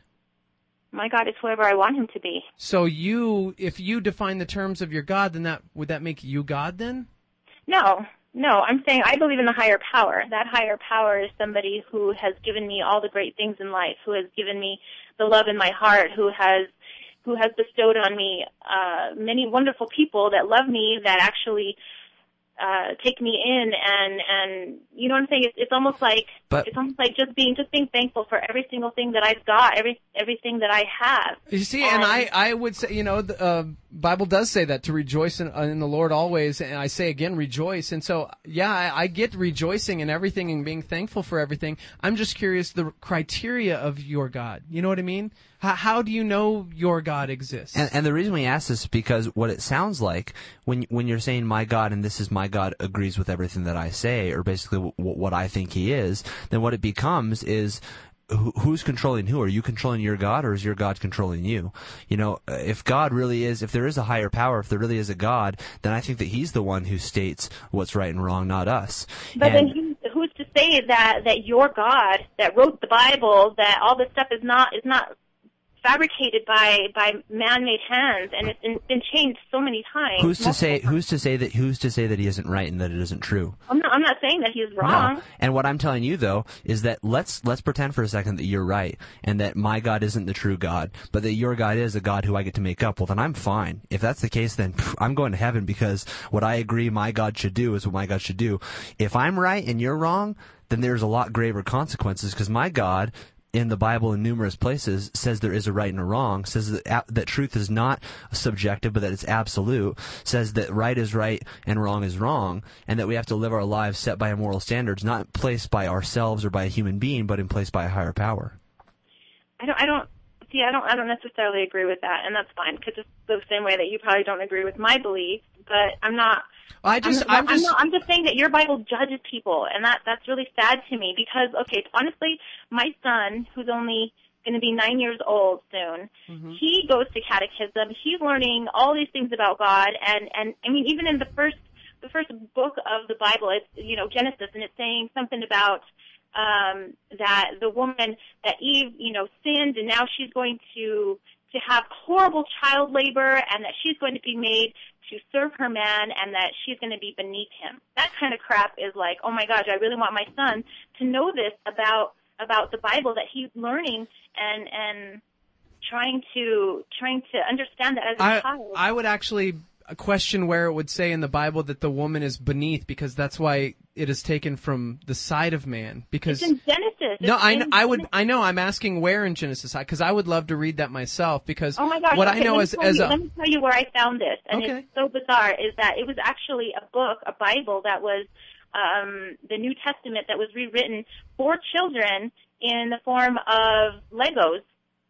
S8: my God is whoever I want him to be.
S4: So you, if you define the terms of your God, then that would that make you God then?
S8: No, no, I'm saying I believe in the higher power. That higher power is somebody who has given me all the great things in life, who has given me the love in my heart, who has who has bestowed on me uh, many wonderful people that love me, that actually uh, take me in, and and you know what I'm saying? It's, it's almost like
S5: But-
S8: it's almost like just being just being thankful for every single thing that I've got, every everything that I have.
S4: You see, and I, I would say, you know, the uh, Bible does say that, to rejoice in, in the Lord always, and I say again, rejoice. And so, yeah, I, I get rejoicing in everything and being thankful for everything. I'm just curious the criteria of your God. You know what I mean? How, how do you know your God exists?
S5: And, and the reason we ask this is because what it sounds like when when you're saying my God and this is my God agrees with everything that I say, or basically w- what I think he is, then what it becomes is who, who's controlling who? Are you controlling your God, or is your God controlling you? You know, if God really is, if there is a higher power, if there really is a God, then I think that he's the one who states what's right and wrong, not us.
S8: But
S5: And-
S8: then who, who's to say that that your God that wrote the Bible, that all this stuff is not is not fabricated by by man-made hands, and it's been, been changed so many times.
S5: Who's to
S8: multiple
S5: say?
S8: times.
S5: Who's to say that? Who's to say that he isn't right and that it isn't true?
S8: I'm not. I'm not saying that he's wrong.
S5: No. And what I'm telling you though is that let's let's pretend for a second that you're right and that my God isn't the true God, but that your God is a God who I get to make up. Well, then I'm fine. If that's the case, then pff, I'm going to heaven because what I agree my God should do is what my God should do. If I'm right and you're wrong, then there's a lot graver consequences because my God in the Bible in numerous places says there is a right and a wrong, says that, that truth is not subjective but that it's absolute, says that right is right and wrong is wrong, and that we have to live our lives set by moral standards, not placed by ourselves or by a human being, but in placed by a higher power.
S8: I don't. I don't. See, I don't. I don't necessarily agree with that, and that's fine because it's the same way that you probably don't agree with my beliefs. But I'm not.
S4: I just,
S8: I'm,
S4: I'm just,
S8: not, I'm just saying that your Bible judges people, and that that's really sad to me because, okay, honestly, my son, who's only going to be nine years old soon,
S4: Mm-hmm.
S8: he goes to catechism. He's learning all these things about God, and and I mean, even in the first the first book of the Bible, it's you know Genesis, and it's saying something about um, that the woman that Eve, you know, sinned, and now she's going to to have horrible child labor, and that she's going to be made to serve her man, and that she's going to be beneath him. That kind of crap is like, oh my gosh, I really want my son to know this about about the Bible that he's learning and and trying to trying to understand that as a
S4: I,
S8: child.
S4: I would actually, question where it would say in the Bible that the woman is beneath, because that's why it is taken from the side of man. Because
S8: it's in Genesis.
S4: no,
S8: It's
S4: I,
S8: in
S4: I would
S8: Genesis.
S4: I know I'm asking where in Genesis, because I would love to read that myself. Because
S8: Oh my gosh!
S4: what
S8: okay,
S4: I know
S8: let
S4: is
S8: me tell
S4: as
S8: you,
S4: a
S8: let me tell you where I found this, and
S4: Okay.
S8: it's so bizarre. Is that it was actually a book, a Bible that was um, the New Testament that was rewritten for children in the form of Legos.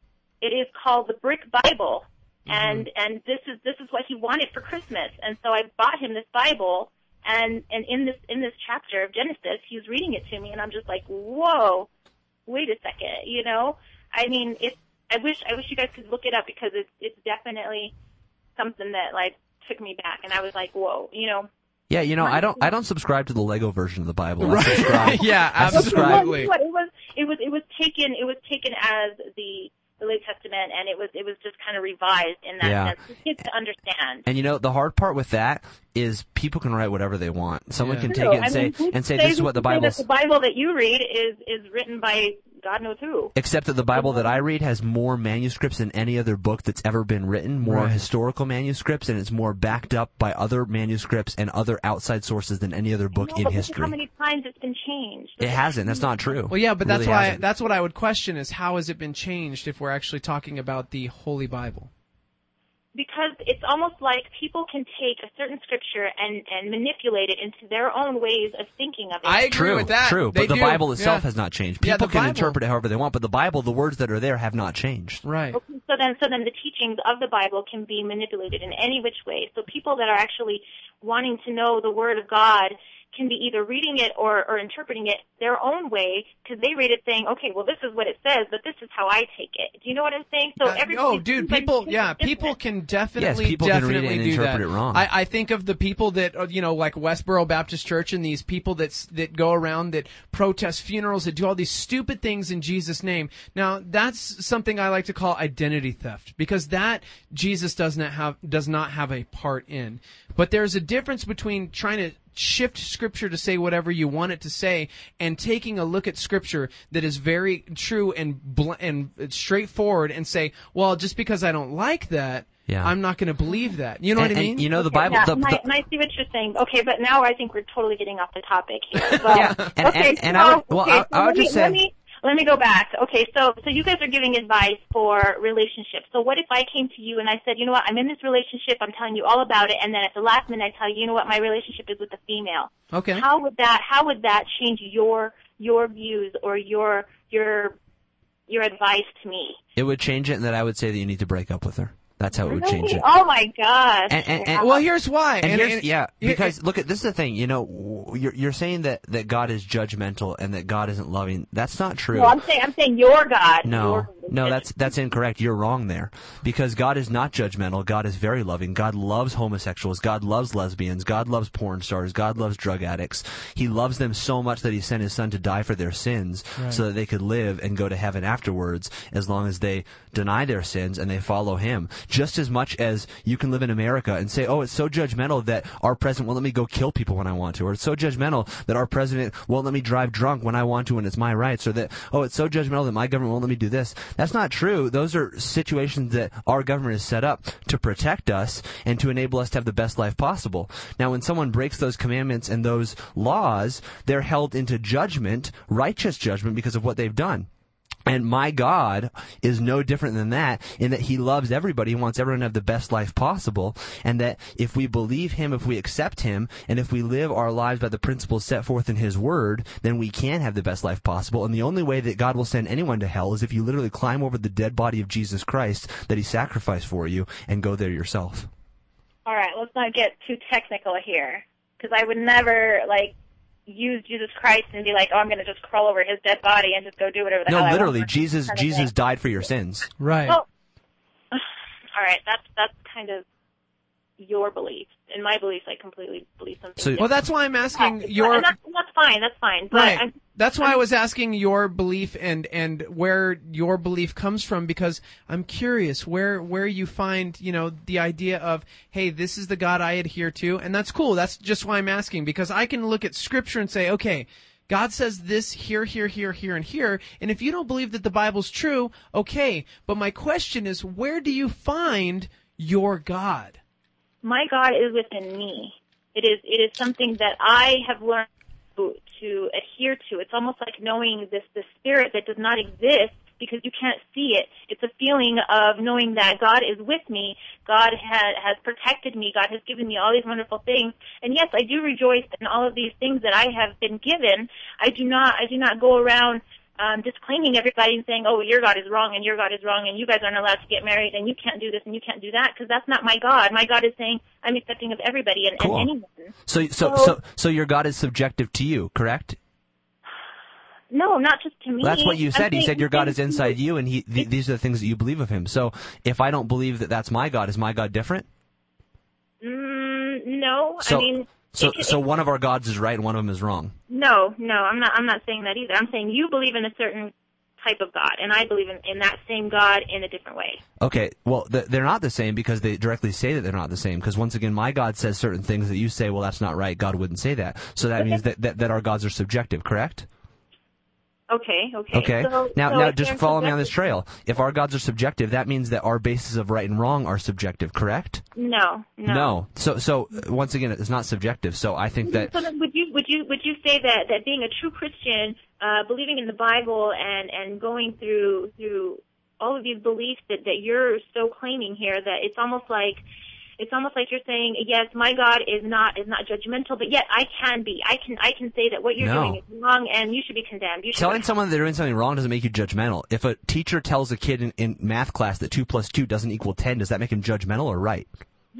S8: It is called the Brick Bible, mm-hmm. and and this is this is what he wanted for Christmas, and so I bought him this Bible, and and in this in this chapter of Genesis, he's reading it to me, and I'm just like, whoa, wait a second, you know? I mean, it's. I wish I wish you guys could look it up, because it's it's definitely something that like took me back, and I was like, whoa, you know.
S5: Yeah, you know, I don't I don't subscribe to the Lego version of the Bible. I
S4: Right.
S5: subscribe,
S4: Yeah,
S5: I subscribe-
S4: absolutely.
S8: It was it was it was taken it was taken as the the New Testament, and it was it was just kind of revised in that
S5: Yeah.
S8: sense for kids to understand.
S5: And you know, the hard part with that is people can write whatever they want. Someone
S4: Yeah.
S5: can
S8: True.
S5: take it and
S8: I
S5: say
S8: mean, who's
S5: and
S8: to
S5: say
S8: say-
S5: this is what the
S8: who's to say
S5: Bible
S8: that the Bible that you read is is written by God knows who.
S5: Except that the Bible that I read has more manuscripts than any other book that's ever been written, more
S4: Right.
S5: historical manuscripts, and it's more backed up by other manuscripts and other outside sources than any other book
S8: No,
S5: in
S8: but look at
S5: history.
S8: how many times it's been changed.
S5: It hasn't. That's not true.
S4: Well, yeah, but
S5: It
S4: that's
S5: really
S4: why
S5: hasn't.
S4: that's what I would question is how has it been changed if we're actually talking about the Holy Bible?
S8: Because it's almost like people can take a certain scripture and, and manipulate it into their own ways of thinking of it.
S4: I agree
S5: True,
S4: with that.
S5: true,
S4: They
S5: but the
S4: do.
S5: Bible itself
S4: Yeah.
S5: has not changed.
S4: Yeah,
S5: People
S4: the
S5: can
S4: Bible-
S5: interpret it however they want, but the Bible, the words that are there have not changed.
S4: Right.
S8: Okay, so then, so then the teachings of the Bible can be manipulated in any which way. So people that are actually wanting to know the Word of God can be either reading it or, or interpreting it their own way, because they read it saying, okay, well, this is what it says, but this is how I take it. Do you know what I'm saying? So
S4: Uh,
S8: everybody.
S4: oh, dude, people, yeah,
S8: different.
S4: people can definitely,
S5: Yes, people can read it
S4: definitely
S5: and
S4: do
S5: interpret
S4: that.
S5: it wrong.
S4: I, I think of the people that, uh, you know, like Westboro Baptist Church and these people that s- that go around that protest funerals, that do all these stupid things in Jesus' name. Now, that's something I like to call identity theft, because that Jesus does not have does not have a part in. But there's a difference between trying to shift Scripture to say whatever you want it to say, and taking a look at Scripture that is very true and bl- and straightforward, and say, well, just because I don't like that,
S5: Yeah.
S4: I'm not going to believe that. You know
S5: and,
S4: what I
S5: and,
S4: mean?
S5: you know, the
S8: Okay,
S5: Bible.
S8: yeah,
S5: the,
S8: and I,
S5: the-
S8: and I see what you're saying. Okay, but now I think we're totally getting off the topic here. But,
S5: Yeah, and-
S8: okay,
S5: and- and
S8: so,
S5: I would- well,
S8: okay,
S5: I-
S8: so
S5: I would
S8: let me,
S5: just say-
S8: let me let me go back. Okay, so so you guys are giving advice for relationships. So what if I came to you and I said, you know what, I'm in this relationship, I'm telling you all about it, and then at the last minute I tell you, you know what, my relationship is with a female.
S4: Okay.
S8: How would that how would that change your your views or your your your advice to me?
S5: it would change it, and that I would say that you need to break up with her. That's how it would change it.
S8: Oh my gosh.
S5: And- and- and-
S4: Well, here's why.
S5: And, here's,
S4: and-
S5: yeah,
S4: here-
S5: because look at this is the thing. You know, you're you're saying that, that God is judgmental and that God isn't loving. That's not true.
S8: No, I'm saying I'm saying your God.
S5: No,
S8: your
S5: no, that's that's incorrect. You're wrong there. Because God is not judgmental. God is very loving. God loves homosexuals. God loves lesbians. God loves porn stars. God loves drug addicts. He loves them so much that He sent His Son to die for their sins, so that they could live and go to heaven afterwards, as long as they deny their sins and they follow Him. Just as much as you can live in America and say, oh, it's so judgmental that our president won't let me go kill people when I want to, or it's so judgmental that our president won't let me drive drunk when I want to and it's my rights, or that, oh, it's so judgmental that my government won't let me do this. That's not true. Those are situations that our government is set up to protect us and to enable us to have the best life possible. Now, when someone breaks those commandments and those laws, they're held into judgment, righteous judgment, because of what they've done. And my God is no different than that, in that He loves everybody. He wants everyone to have the best life possible. And that if we believe Him, if we accept Him, and if we live our lives by the principles set forth in His Word, then we can have the best life possible. And the only way that God will send anyone to hell is if you literally climb over the dead body of Jesus Christ that He sacrificed for you and go there yourself.
S8: All right, let's not get too technical here, because I would never like use Jesus Christ and be like, oh, I'm going to just crawl over His dead body and just go do whatever the
S5: No,
S8: hell
S5: literally,
S8: I want.
S5: Jesus,
S8: Kind of
S5: Jesus
S8: thing.
S5: died for your sins.
S4: Right.
S8: Well, all right, that's that's kind of your belief. In my beliefs, I completely believe something.
S5: So-
S8: different.
S4: Well, that's why I'm asking
S8: Yeah,
S4: your.
S8: and that's, that's fine. That's fine. But
S4: Right.
S8: I'm,
S4: That's why I was asking your belief and, and where your belief comes from, because I'm curious where where you find, you know, the idea of, hey, this is the God I adhere to, and that's cool. That's just why I'm asking, because I can look at Scripture and say, okay, God says this here, here, here, here, and here, and if you don't believe that the Bible's true, okay, but my question is, where do you find your God?
S8: my God is within me. It is it is something that I have learned to, to adhere to. It's almost like knowing this this spirit that does not exist because you can't see it. It's a feeling of knowing that God is with me. God has, has protected me. God has given me all these wonderful things. And yes, I do rejoice in all of these things that I have been given. I do not I do not go around Um, disclaiming everybody and saying, oh, your God is wrong and your God is wrong and you guys aren't allowed to get married and you can't do this and you can't do that, because that's not my God. My God is saying I'm accepting of everybody and,
S5: cool.
S8: and anyone.
S5: So, so, so, so, so your God is subjective to you, correct?
S8: No, not just to me.
S5: Well, that's what you said.
S8: I'm
S5: You said your God is inside
S8: me.
S5: you, and he, th- these are the things that you believe of him. So if I don't believe that that's my God, is my God different?
S8: Mm, no,
S5: so,
S8: I mean...
S5: So,
S8: it,
S5: so
S8: it,
S5: one of our gods is right and one of them is wrong.
S8: No, no, I'm not. I'm not saying that either. I'm saying you believe in a certain type of God, and I believe in, in that same God in a different way.
S5: Okay, well, th- they're not the same because they directly say that they're not the same. Because once again, my God says certain things that you say, well, that's not right. God wouldn't say that. So that
S8: okay.
S5: means that, that that our gods are subjective, correct?
S8: Okay, okay.
S5: Okay.
S8: So,
S5: now,
S8: so
S5: now, just follow
S8: subjective.
S5: me on this trail. If our gods are subjective, that means that our bases of right and wrong are subjective, correct?
S8: No, no.
S5: No. So, so once again, it's not subjective. So I think that.
S8: So then would you would you would you say that, that being a true Christian, uh, believing in the Bible and, and going through through all of these beliefs that, that you're so claiming here, that it's almost like It's almost like you're saying, yes, my God is not is not judgmental, but yet I can be. I can I can say that what you're
S5: No.
S8: doing is wrong, and you should be condemned. You should
S5: Telling
S8: be-
S5: someone they're doing something wrong doesn't make you judgmental. If a teacher tells a kid in, in math class that two plus two doesn't equal ten, does that make him judgmental or right?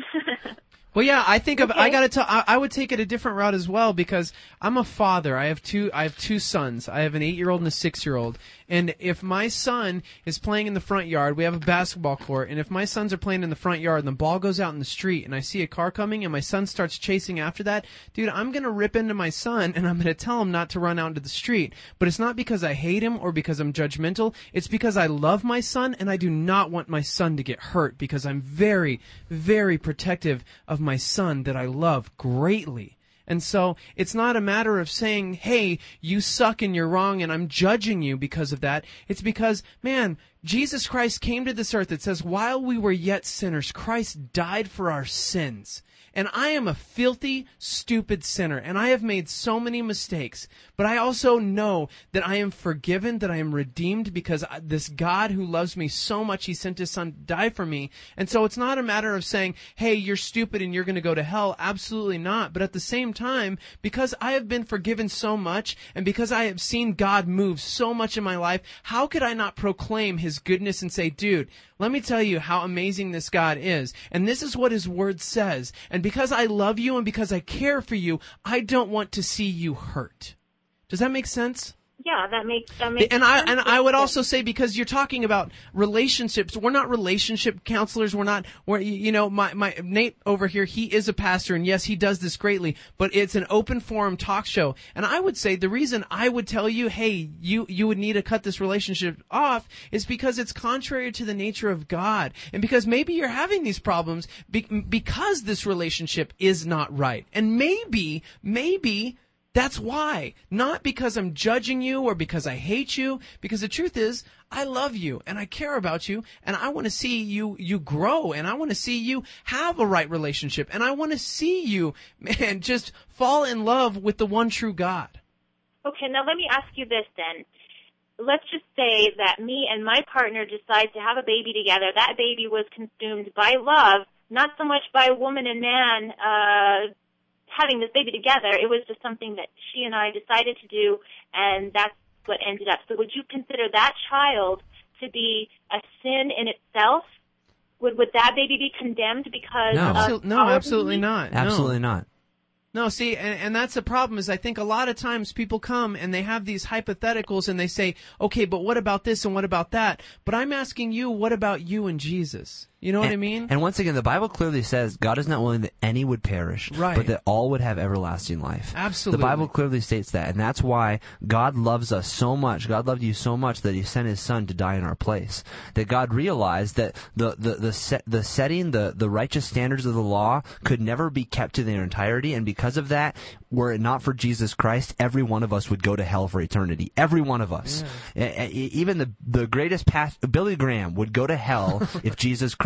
S4: Well, yeah, I think of,
S8: Okay.
S4: I gotta tell, I, I would take it a different route as well, because I'm a father. I have two, I have two sons. I have an eight-year-old and a six-year-old. And if my son is playing in the front yard, we have a basketball court, and if my sons are playing in the front yard and the ball goes out in the street and I see a car coming and my son starts chasing after that, dude, I'm gonna rip into my son and I'm gonna tell him not to run out into the street. But it's not because I hate him or because I'm judgmental. It's because I love my son and I do not want my son to get hurt, because I'm very, very protective of my son that I love greatly. And so it's not a matter of saying, hey, you suck and you're wrong and I'm judging you because of that. It's because, man, Jesus Christ came to this earth. It says, while we were yet sinners, Christ died for our sins. And I am a filthy, stupid sinner, and I have made so many mistakes. But I also know that I am forgiven, that I am redeemed, because this God who loves me so much, He sent His Son to die for me. And so it's not a matter of saying, hey, you're stupid and you're going to go to hell. Absolutely not. But at the same time, because I have been forgiven so much, and because I have seen God move so much in my life, how could I not proclaim His goodness and say, dude, let me tell you how amazing this God is. And this is what His Word says. And because I love you and because I care for you, I don't want to see you hurt. Does that make sense?
S8: Yeah, that makes that makes.
S4: And I
S8: sense.
S4: and I would also say, because you're talking about relationships, we're not relationship counselors. We're not. We're you know my my Nate over here. He is a pastor, and yes, he does this greatly. But it's an open forum talk show, and I would say the reason I would tell you, hey, you you would need to cut this relationship off, is because it's contrary to the nature of God, and because maybe you're having these problems be, because this relationship is not right, and maybe maybe. That's why. Not because I'm judging you or because I hate you. Because the truth is, I love you and I care about you, and I want to see you you grow, and I want to see you have a right relationship, and I want to see you, man, just fall in love with the one true God.
S8: Okay, now let me ask you this then. Let's just say that me and my partner decide to have a baby together. That baby was consumed by love, not so much by woman and man, uh, having this baby together. It was just something that she and I decided to do, and that's what ended up. So would you consider that child to be a sin in itself? Would would that baby be condemned because
S5: No.
S8: of
S4: Absol- no,
S8: our
S4: absolutely
S8: belief?
S4: not. No.
S5: Absolutely not.
S4: No, see, and, and that's the problem, is I think a lot of times people come and they have these hypotheticals and they say, okay, but what about this and what about that? But I'm asking you, what about you and Jesus? You know what
S5: and,
S4: I mean?
S5: And once again, the Bible clearly says God is not willing that any would perish,
S4: Right.
S5: but that all would have everlasting life.
S4: Absolutely.
S5: The Bible clearly states that, and that's why God loves us so much. God loved you so much that He sent His Son to die in our place. That God realized that the the the, set, the setting, the the righteous standards of the law could never be kept to their entirety, and because of that, were it not for Jesus Christ, every one of us would go to hell for eternity. Every one of us, yeah. e- e- even the the greatest past, Billy Graham would go to hell if Jesus Christ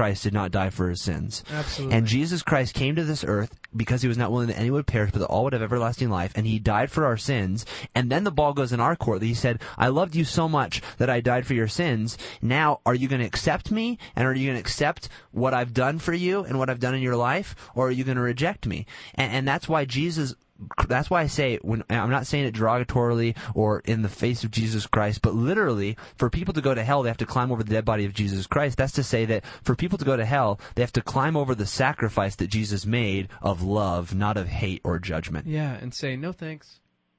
S5: Christ did not die for his sins.
S4: Absolutely.
S5: And Jesus Christ came to this earth because he was not willing that anyone would perish, but that all would have everlasting life, and he died for our sins. And then the ball goes in our court. He said, I loved you so much that I died for your sins. Now, are you going to accept me? And are you going to accept what I've done for you and what I've done in your life? Or are you going to reject me? And, and that's why Jesus... That's why I say, when I'm not saying it derogatorily or in the face of Jesus Christ, but literally, for people to go to hell, they have to climb over the dead body of Jesus Christ. That's to say that for people to go to hell, they have to climb over the sacrifice that Jesus made of love, not of hate or judgment.
S4: Yeah, and say, no thanks.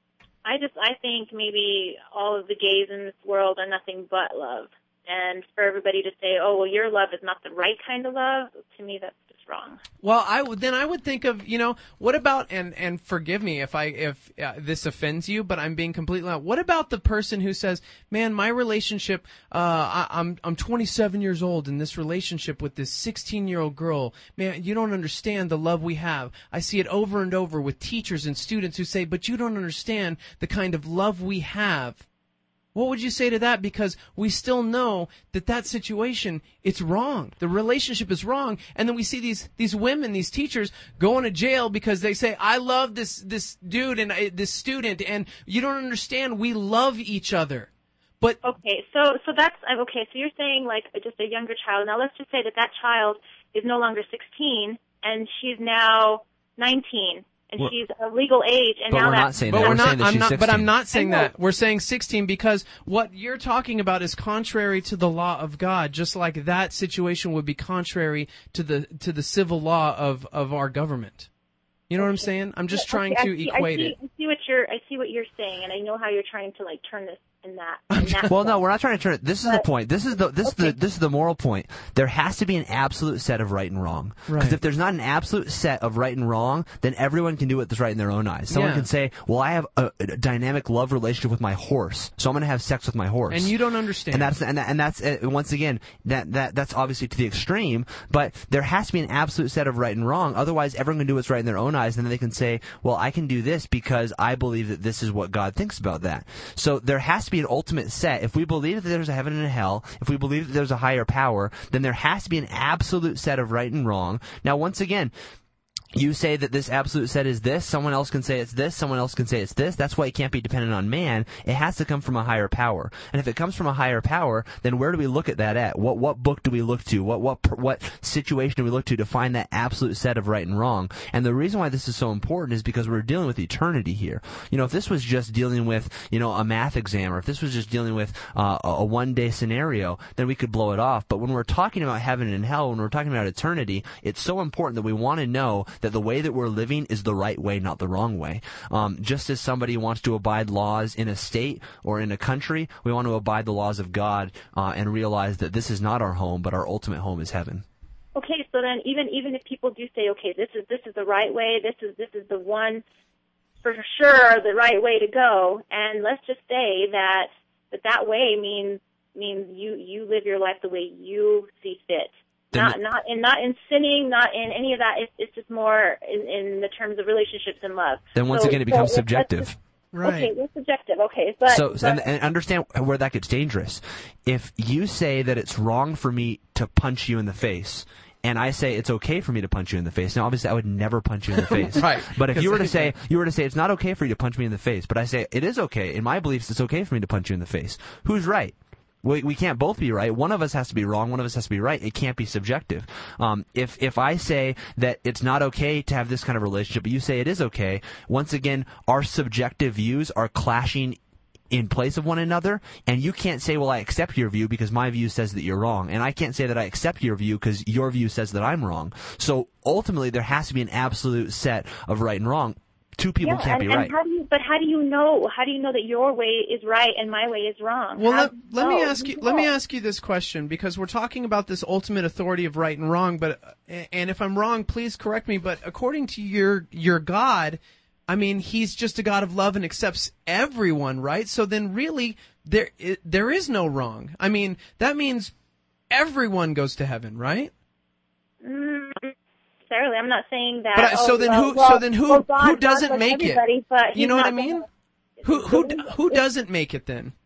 S8: I just, I think maybe all of the gays in this world are nothing but love. And for everybody to say, oh, well, your love is not the right kind of love, to me, that's just wrong.
S4: Well, I would, then I would think of, you know, what about, and, and forgive me if I, if uh, this offends you, but I'm being completely honest. What about the person who says, man, my relationship, uh, I, I'm, I'm twenty-seven years old in this relationship with this sixteen year old girl. Man, you don't understand the love we have. I see it over and over with teachers and students who say, but you don't understand the kind of love we have. What would you say to that? Because we still know that that situation, it's wrong. The relationship is wrong. And then we see these, these women, these teachers going to jail because they say, I love this, this dude and I, this student, and you don't understand, we love each other. But
S8: okay, so, so that's, okay, so you're saying like just a younger child. Now let's just say that that child is no longer sixteen and she's now nineteen. And
S5: We're,
S8: she's a legal age, and
S5: but
S8: now
S5: we're
S8: that,
S5: not saying
S4: but
S5: that.
S4: we're,
S5: We're
S4: not.
S5: saying that
S4: I'm
S5: she's
S4: not.
S5: sixteen.
S4: But I'm not saying that. We're saying sixteen because what you're talking about is contrary to the law of God. Just like that situation would be contrary to the to the civil law of of our government. You know what I'm saying? I'm just trying
S8: okay,
S4: to
S8: I see,
S4: equate
S8: I see,
S4: it.
S8: I see what you're. I see what you're saying, and I know how you're trying to like turn this in that. In that
S5: Well,
S8: way.
S5: no, we're not trying to turn it. This is
S8: But,
S5: the point. This is the this
S8: okay.
S5: is the this is the moral point. There has to be an absolute set of right and wrong. Because
S4: Right.
S5: if there's not an absolute set of right and wrong, then everyone can do what's right in their own eyes. Someone
S4: Yeah.
S5: can say, "Well, I have a, a dynamic love relationship with my horse, so I'm going to have sex with my horse."
S4: And you don't understand.
S5: And that's and, that, and that's uh, once again that that that's obviously to the extreme. But there has to be an absolute set of right and wrong. Otherwise, everyone can do what's right in their own eyes, and then they can say, "Well, I can do this because I believe that this is what God thinks about that." So there has to be an ultimate set. If we believe that there's a heaven and a hell, if we believe that there's a higher power, then there has to be an absolute set of right and wrong. Now, once again, you say that this absolute set is this, someone else can say it's this, someone else can say it's this. That's why it can't be dependent on man. It has to come from a higher power. And if it comes from a higher power, then where do we look at that at? What what book do we look to? What what what situation do we look to to find that absolute set of right and wrong? And the reason why this is so important is because we're dealing with eternity here. You know, if this was just dealing with, you know, a math exam, or if this was just dealing with uh, a one-day scenario, then we could blow it off. But when we're talking about heaven and hell, when we're talking about eternity, it's so important that we want to know that the way that we're living is the right way, not the wrong way. Um, just as somebody wants to abide laws in a state or in a country, we want to abide the laws of God uh, and realize that this is not our home, but our ultimate home is heaven.
S8: Okay, so then even even if people do say, okay, this is this is the right way, this is this is the one for sure the right way to go, and let's just say that that, that way means means you you live your life the way you see fit.
S5: Then
S8: Not not in not in sinning, not in any of that. It's it's just more in, in the terms of relationships and love.
S5: Then once
S8: so,
S5: again, it becomes
S8: so
S5: subjective.
S8: Just,
S4: Right.
S8: Okay, it's subjective. Okay, but
S5: So,
S8: but,
S5: and, and understand where that gets dangerous. If you say that it's wrong for me to punch you in the face, and I say it's okay for me to punch you in the face. Now, obviously, I would never punch you in the face.
S4: Right.
S5: But if you were to say,
S4: Because-
S5: you were to say it's not okay for you to punch me in the face, but I say it is okay. In my beliefs, it's okay for me to punch you in the face. Who's right? We, we can't both be right. One of us has to be wrong. One of us has to be right. It can't be subjective. Um, if if I say that it's not okay to have this kind of relationship, but you say it is okay, once again, our subjective views are clashing in place of one another, and you can't say, well, I accept your view because my view says that you're wrong, and I can't say that I accept your view because your view says that I'm wrong. So ultimately, there has to be an absolute set of right and wrong. Two people
S8: yeah,
S5: can't
S8: and,
S5: be right.
S8: And how do you, but how do you know? How do you know that your way is right and my way is wrong?
S4: Well,
S8: How
S4: let,
S8: do you
S4: let me
S8: know?
S4: ask you. Let me ask you this question, because we're talking about this ultimate authority of right and wrong. But and if I'm wrong, please correct me. But according to your your God, I mean, He's just a God of love and accepts everyone, right? So then, really, there i- there is no wrong. I mean, that means everyone goes to heaven, right?
S8: Mm, necessarily. I'm not saying that.
S4: But I-
S8: oh,
S4: so then
S8: well,
S4: who-
S8: well,
S4: so then who-
S8: well, God,
S4: who doesn't
S8: God loves
S4: make it?
S8: everybody, but
S4: You
S8: he's
S4: know what
S8: not
S4: I mean?
S8: gonna-
S4: Who who who doesn't make it then?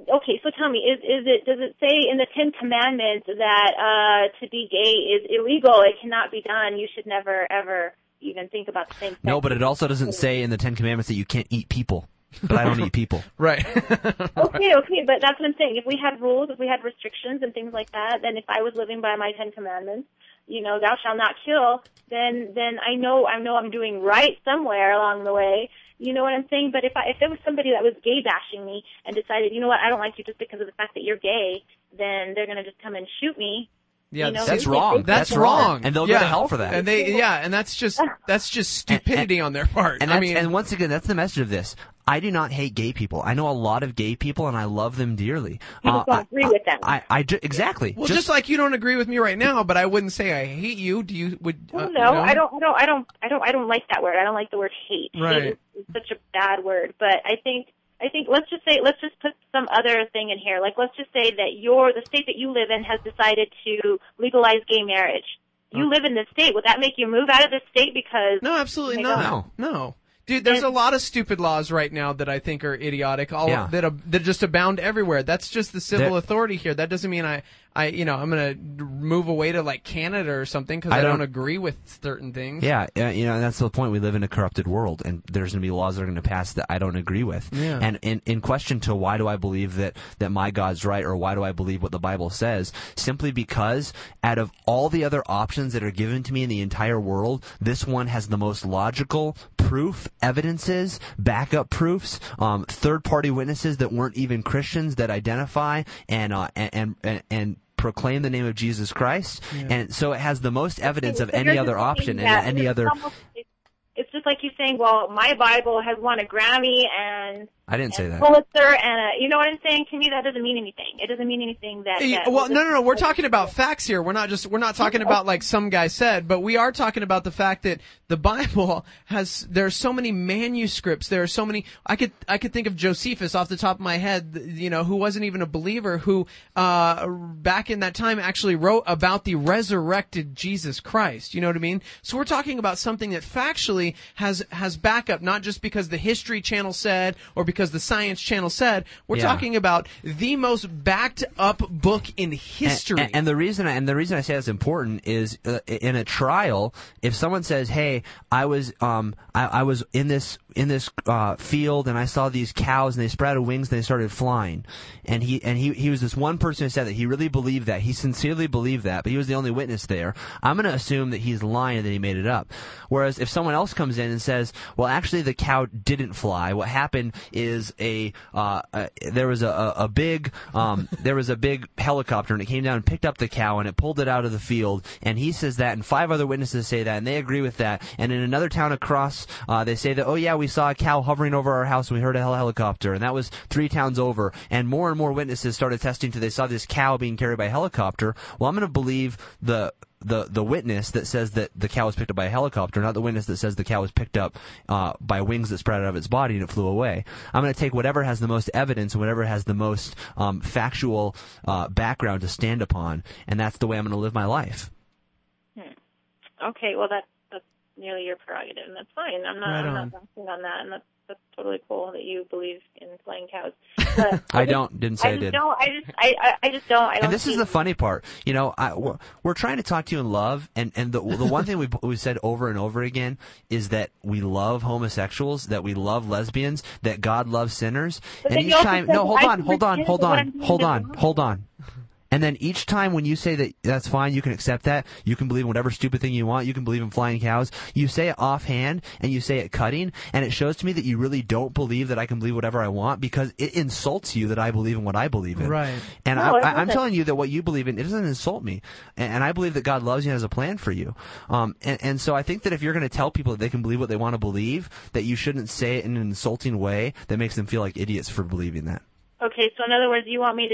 S8: okay, so tell me, is is it does it say in the Ten Commandments that uh, to be gay is illegal? It cannot be done. You should never ever even think about the same.
S5: No, but it also doesn't say in the Ten Commandments that you can't eat people. But I don't eat people.
S4: Right.
S8: Okay, okay, but that's what I'm saying. If we had rules, if we had restrictions and things like that, then if I was living by my Ten Commandments, you know, thou shalt not kill, then then I know I know I'm doing right somewhere along the way. You know what I'm saying? But if I if there was somebody that was gay bashing me and decided, you know what, I don't like you just because of the fact that you're gay, then they're gonna just come and shoot me.
S4: Yeah,
S8: you know,
S5: that's wrong.
S4: That's,
S5: that's
S4: wrong.
S5: wrong, and they'll
S4: yeah.
S5: go to hell for that.
S4: And they, yeah, and that's just that's just stupidity
S5: and, and,
S4: on their part.
S5: And
S4: I
S5: that's,
S4: mean,
S5: and once again, that's the message of this. I do not hate gay people. I know a lot of gay people, and I love them dearly.
S8: You just
S5: uh,
S8: don't agree
S5: I,
S8: with them.
S5: I, I, I ju- exactly.
S4: well, just, just like you don't agree with me right now, but I wouldn't say I hate you. Do you? Would? Uh,
S8: Well, no,
S4: you know?
S8: I don't. I don't. I don't. I don't. I don't like that word. I don't like the word hate.
S4: Right.
S8: Hate is, is such a bad word. But I think. I think let's just say let's just put some other thing in here. Like let's just say that your the state that you live in has decided to legalize gay marriage. You live in this state. Would that make you move out of this state because?
S4: No, absolutely
S8: Oh
S4: not. No. no. Dude, there's
S8: And-
S4: a lot of stupid laws right now that I think are idiotic. All
S5: Yeah.
S4: that, ab- that just abound everywhere. That's just the civil
S5: There-
S4: authority here. That doesn't mean I, I, you know, I'm gonna move away to like Canada or something because I,
S5: I
S4: don't,
S5: don't-
S4: agree with certain things.
S5: Yeah, uh, you know, and that's the point. We live in a corrupted world, and there's going to be laws that are going to pass that I don't agree with.
S4: Yeah.
S5: And in, in question to why do I believe that, that my God's right, or why do I believe what the Bible says, simply because out of all the other options that are given to me in the entire world, this one has the most logical proof, evidences, backup proofs, um, third-party witnesses that weren't even Christians that identify and uh, and and, and proclaim the name of Jesus Christ,
S4: Yeah.
S5: and so it has the most evidence of
S8: So
S5: any
S8: you're
S5: other
S8: just saying
S5: option and
S8: that
S5: any
S8: it's
S5: other.
S8: almost- it's- It's just like you saying, well, my Bible has won a Grammy and
S5: I didn't say
S8: and
S5: that.
S8: Pulitzer, and a, you know what I'm saying? To me, that doesn't mean anything. It doesn't mean anything that.
S4: Yeah,
S8: that
S4: well, no, no, no. We're talking about facts here. We're not just we're not talking about like some guy said, but we are talking about the fact that the Bible has there are so many manuscripts. There are so many. I could I could think of Josephus off the top of my head, you know, who wasn't even a believer, who uh back in that time actually wrote about the resurrected Jesus Christ. You know what I mean? So we're talking about something that factually has has backup, not just because the History Channel said or because the Science Channel said. We're
S5: Yeah.
S4: talking about the most backed up book in history.
S5: And, and, and the reason I, and the reason I say that's important is uh, in a trial, if someone says, "Hey, I was um I, I was in this in this uh, field and I saw these cows and they spread out wings and they started flying," and he and he he was this one person who said that he really believed that, he sincerely believed that, but he was the only witness there. I'm going to assume that he's lying and that he made it up. Whereas if someone else comes in and says, "Well, actually, the cow didn't fly. What happened is a uh, uh there was a a, a big um there was a big helicopter and it came down and picked up the cow and it pulled it out of the field," and he says that, and five other witnesses say that, and they agree with that. And in another town across, uh, they say that, "Oh yeah, we saw a cow hovering over our house and we heard a hel- helicopter," and that was three towns over. And more and more witnesses started testing till they saw this cow being carried by a helicopter. Well, I'm going to believe the the the witness that says that the cow was picked up by a helicopter, not the witness that says the cow was picked up uh, by wings that spread out of its body and it flew away. I'm going to take whatever has the most evidence and whatever has the most um, factual uh, background to stand upon, and that's the way I'm going to live my life.
S8: Hmm. Okay, well that that's nearly your prerogative, and that's fine. I'm not
S4: Right
S8: I'm
S4: on.
S8: not bouncing on that, and that's that's totally cool that you believe in flying cows. But
S5: I
S8: just-
S5: don't. Didn't say I,
S8: I just
S5: did.
S8: don't. I just I I, I just don't. I don't.
S5: And this is
S8: see-
S5: the funny part. You know, I, we're, we're trying to talk to you in love, and, and the the one thing we've, we've said over and over again is that we love homosexuals, that we love lesbians, that God loves sinners.
S8: But
S5: and
S8: then
S5: each
S8: you also
S5: time,
S8: said
S5: no,
S8: that
S5: hold
S8: I
S5: on,
S8: can
S5: hold on,
S8: pretend
S5: hold
S8: that what
S5: on,
S8: I'm doing
S5: hold
S8: is
S5: on,
S8: wrong.
S5: hold on. And then each time when you say that that's fine, you can accept that, you can believe in whatever stupid thing you want, you can believe in flying cows, you say it offhand and you say it cutting, and it shows to me that you really don't believe that I can believe whatever I want because it insults you that I believe in what I believe in.
S4: Right.
S5: And
S8: No,
S5: I,
S8: it
S5: I, I'm
S8: doesn't.
S5: telling you that what you believe in, it doesn't insult me. And, and I believe that God loves you and has a plan for you. Um, and, and so I think that if you're going to tell people that they can believe what they want to believe, that you shouldn't say it in an insulting way that makes them feel like idiots for believing that.
S8: Okay, so in other words, you want me to just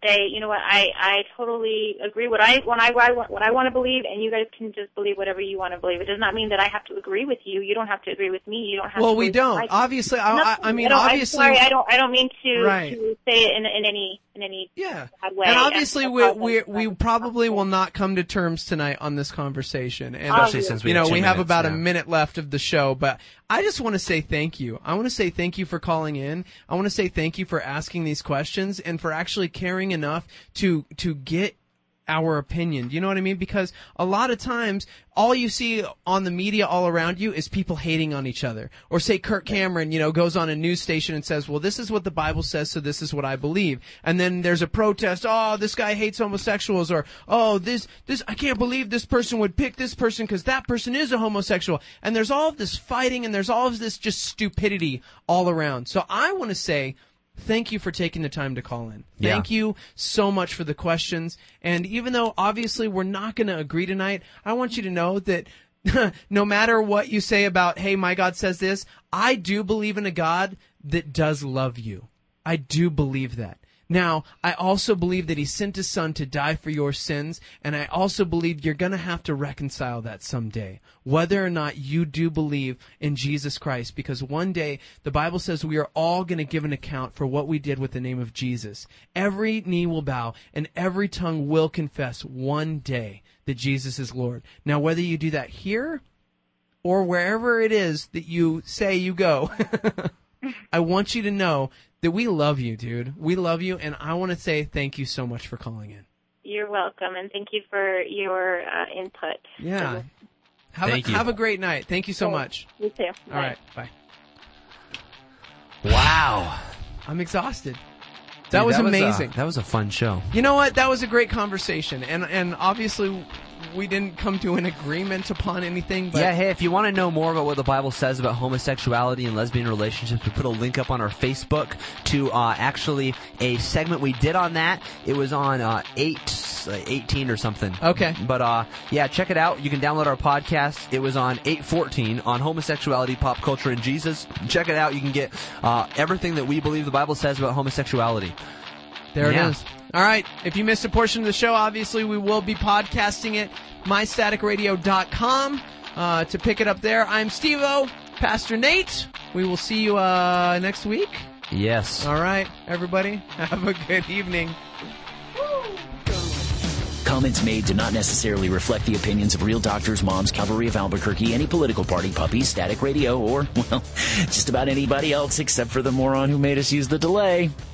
S8: say, you know what, I, I totally agree what I, what I, what I want to believe, and you guys can just believe whatever you want to believe. It does not mean that I have to agree with you. You don't have to agree with me. You don't have
S4: well,
S8: to
S4: we don't.
S8: like
S4: obviously, I, I, I mean,
S8: I
S4: obviously.
S8: I'm sorry, I don't, I don't mean to,
S4: right.
S8: to say it in, in any, in any
S4: yeah.
S8: bad way.
S4: And obviously, we, we, we probably will not come to terms tonight on this conversation. And,
S5: Especially since we
S4: you know,
S5: have two
S4: we have
S5: minutes,
S4: about
S5: yeah.
S4: a minute left of the show, but I just want to say thank you. I want to say thank you for calling in. I want to say thank you for asking these questions and for actually caring enough to to get our opinion. You know what I mean? Because a lot of times, all you see on the media all around you is people hating on each other. Or say Kirk Cameron, you know, goes on a news station and says, well, this is what the Bible says, so this is what I believe. And then there's a protest, oh, this guy hates homosexuals, or, oh, this, this, I can't believe this person would pick this person because that person is a homosexual. And there's all of this fighting and there's all of this just stupidity all around. So I want to say, thank you for taking the time to call in. Thank yeah. you so much for the questions. And even though obviously we're not going to agree tonight, I want you to know that no matter what you say about, hey, my God says this, I do believe in a God that does love you. I do believe that. Now, I also believe that he sent his son to die for your sins, and I also believe you're going to have to reconcile that someday, whether or not you do believe in Jesus Christ, because one day the Bible says we are all going to give an account for what we did with the name of Jesus. Every knee will bow, and every tongue will confess one day that Jesus is Lord. Now, whether you do that here or wherever it is that you say you go, I want you to know that we love you, dude. We love you, and I want to say thank you so much for calling in.
S8: You're welcome, and thank you for your uh, input.
S4: Yeah. Have,
S5: thank
S4: a,
S5: you.
S4: have a great night. Thank you so
S8: okay.
S4: much.
S8: You too.
S4: All right. Bye.
S5: Wow.
S4: I'm exhausted.
S5: Dude,
S4: that was
S5: that
S4: amazing.
S5: Was a, that was a fun show.
S4: You know what? That was a great conversation, and and obviously we didn't come to an agreement upon anything. But
S5: yeah, hey, if you want to know more about what the Bible says about homosexuality and lesbian relationships, we put a link up on our Facebook to uh, actually a segment we did on that. It was on uh, eight eighteen or something.
S4: Okay.
S5: But uh, yeah, check it out. You can download our podcast. It was on eight fourteen on homosexuality, pop culture, and Jesus. Check it out. You can get uh, everything that we believe the Bible says about homosexuality.
S4: There
S5: yeah.
S4: it is. All right. If you missed a portion of the show, obviously we will be podcasting it. my static radio dot com uh, to pick it up there. I'm Steve-O, Pastor Nate. We will see you uh, next week.
S5: Yes.
S4: All right, everybody. Have a good evening.
S2: Comments made do not necessarily reflect the opinions of Real Doctors, Moms, Cavalry of Albuquerque, any political party, puppies, Static Radio, or, well, just about anybody else except for the moron who made us use the delay.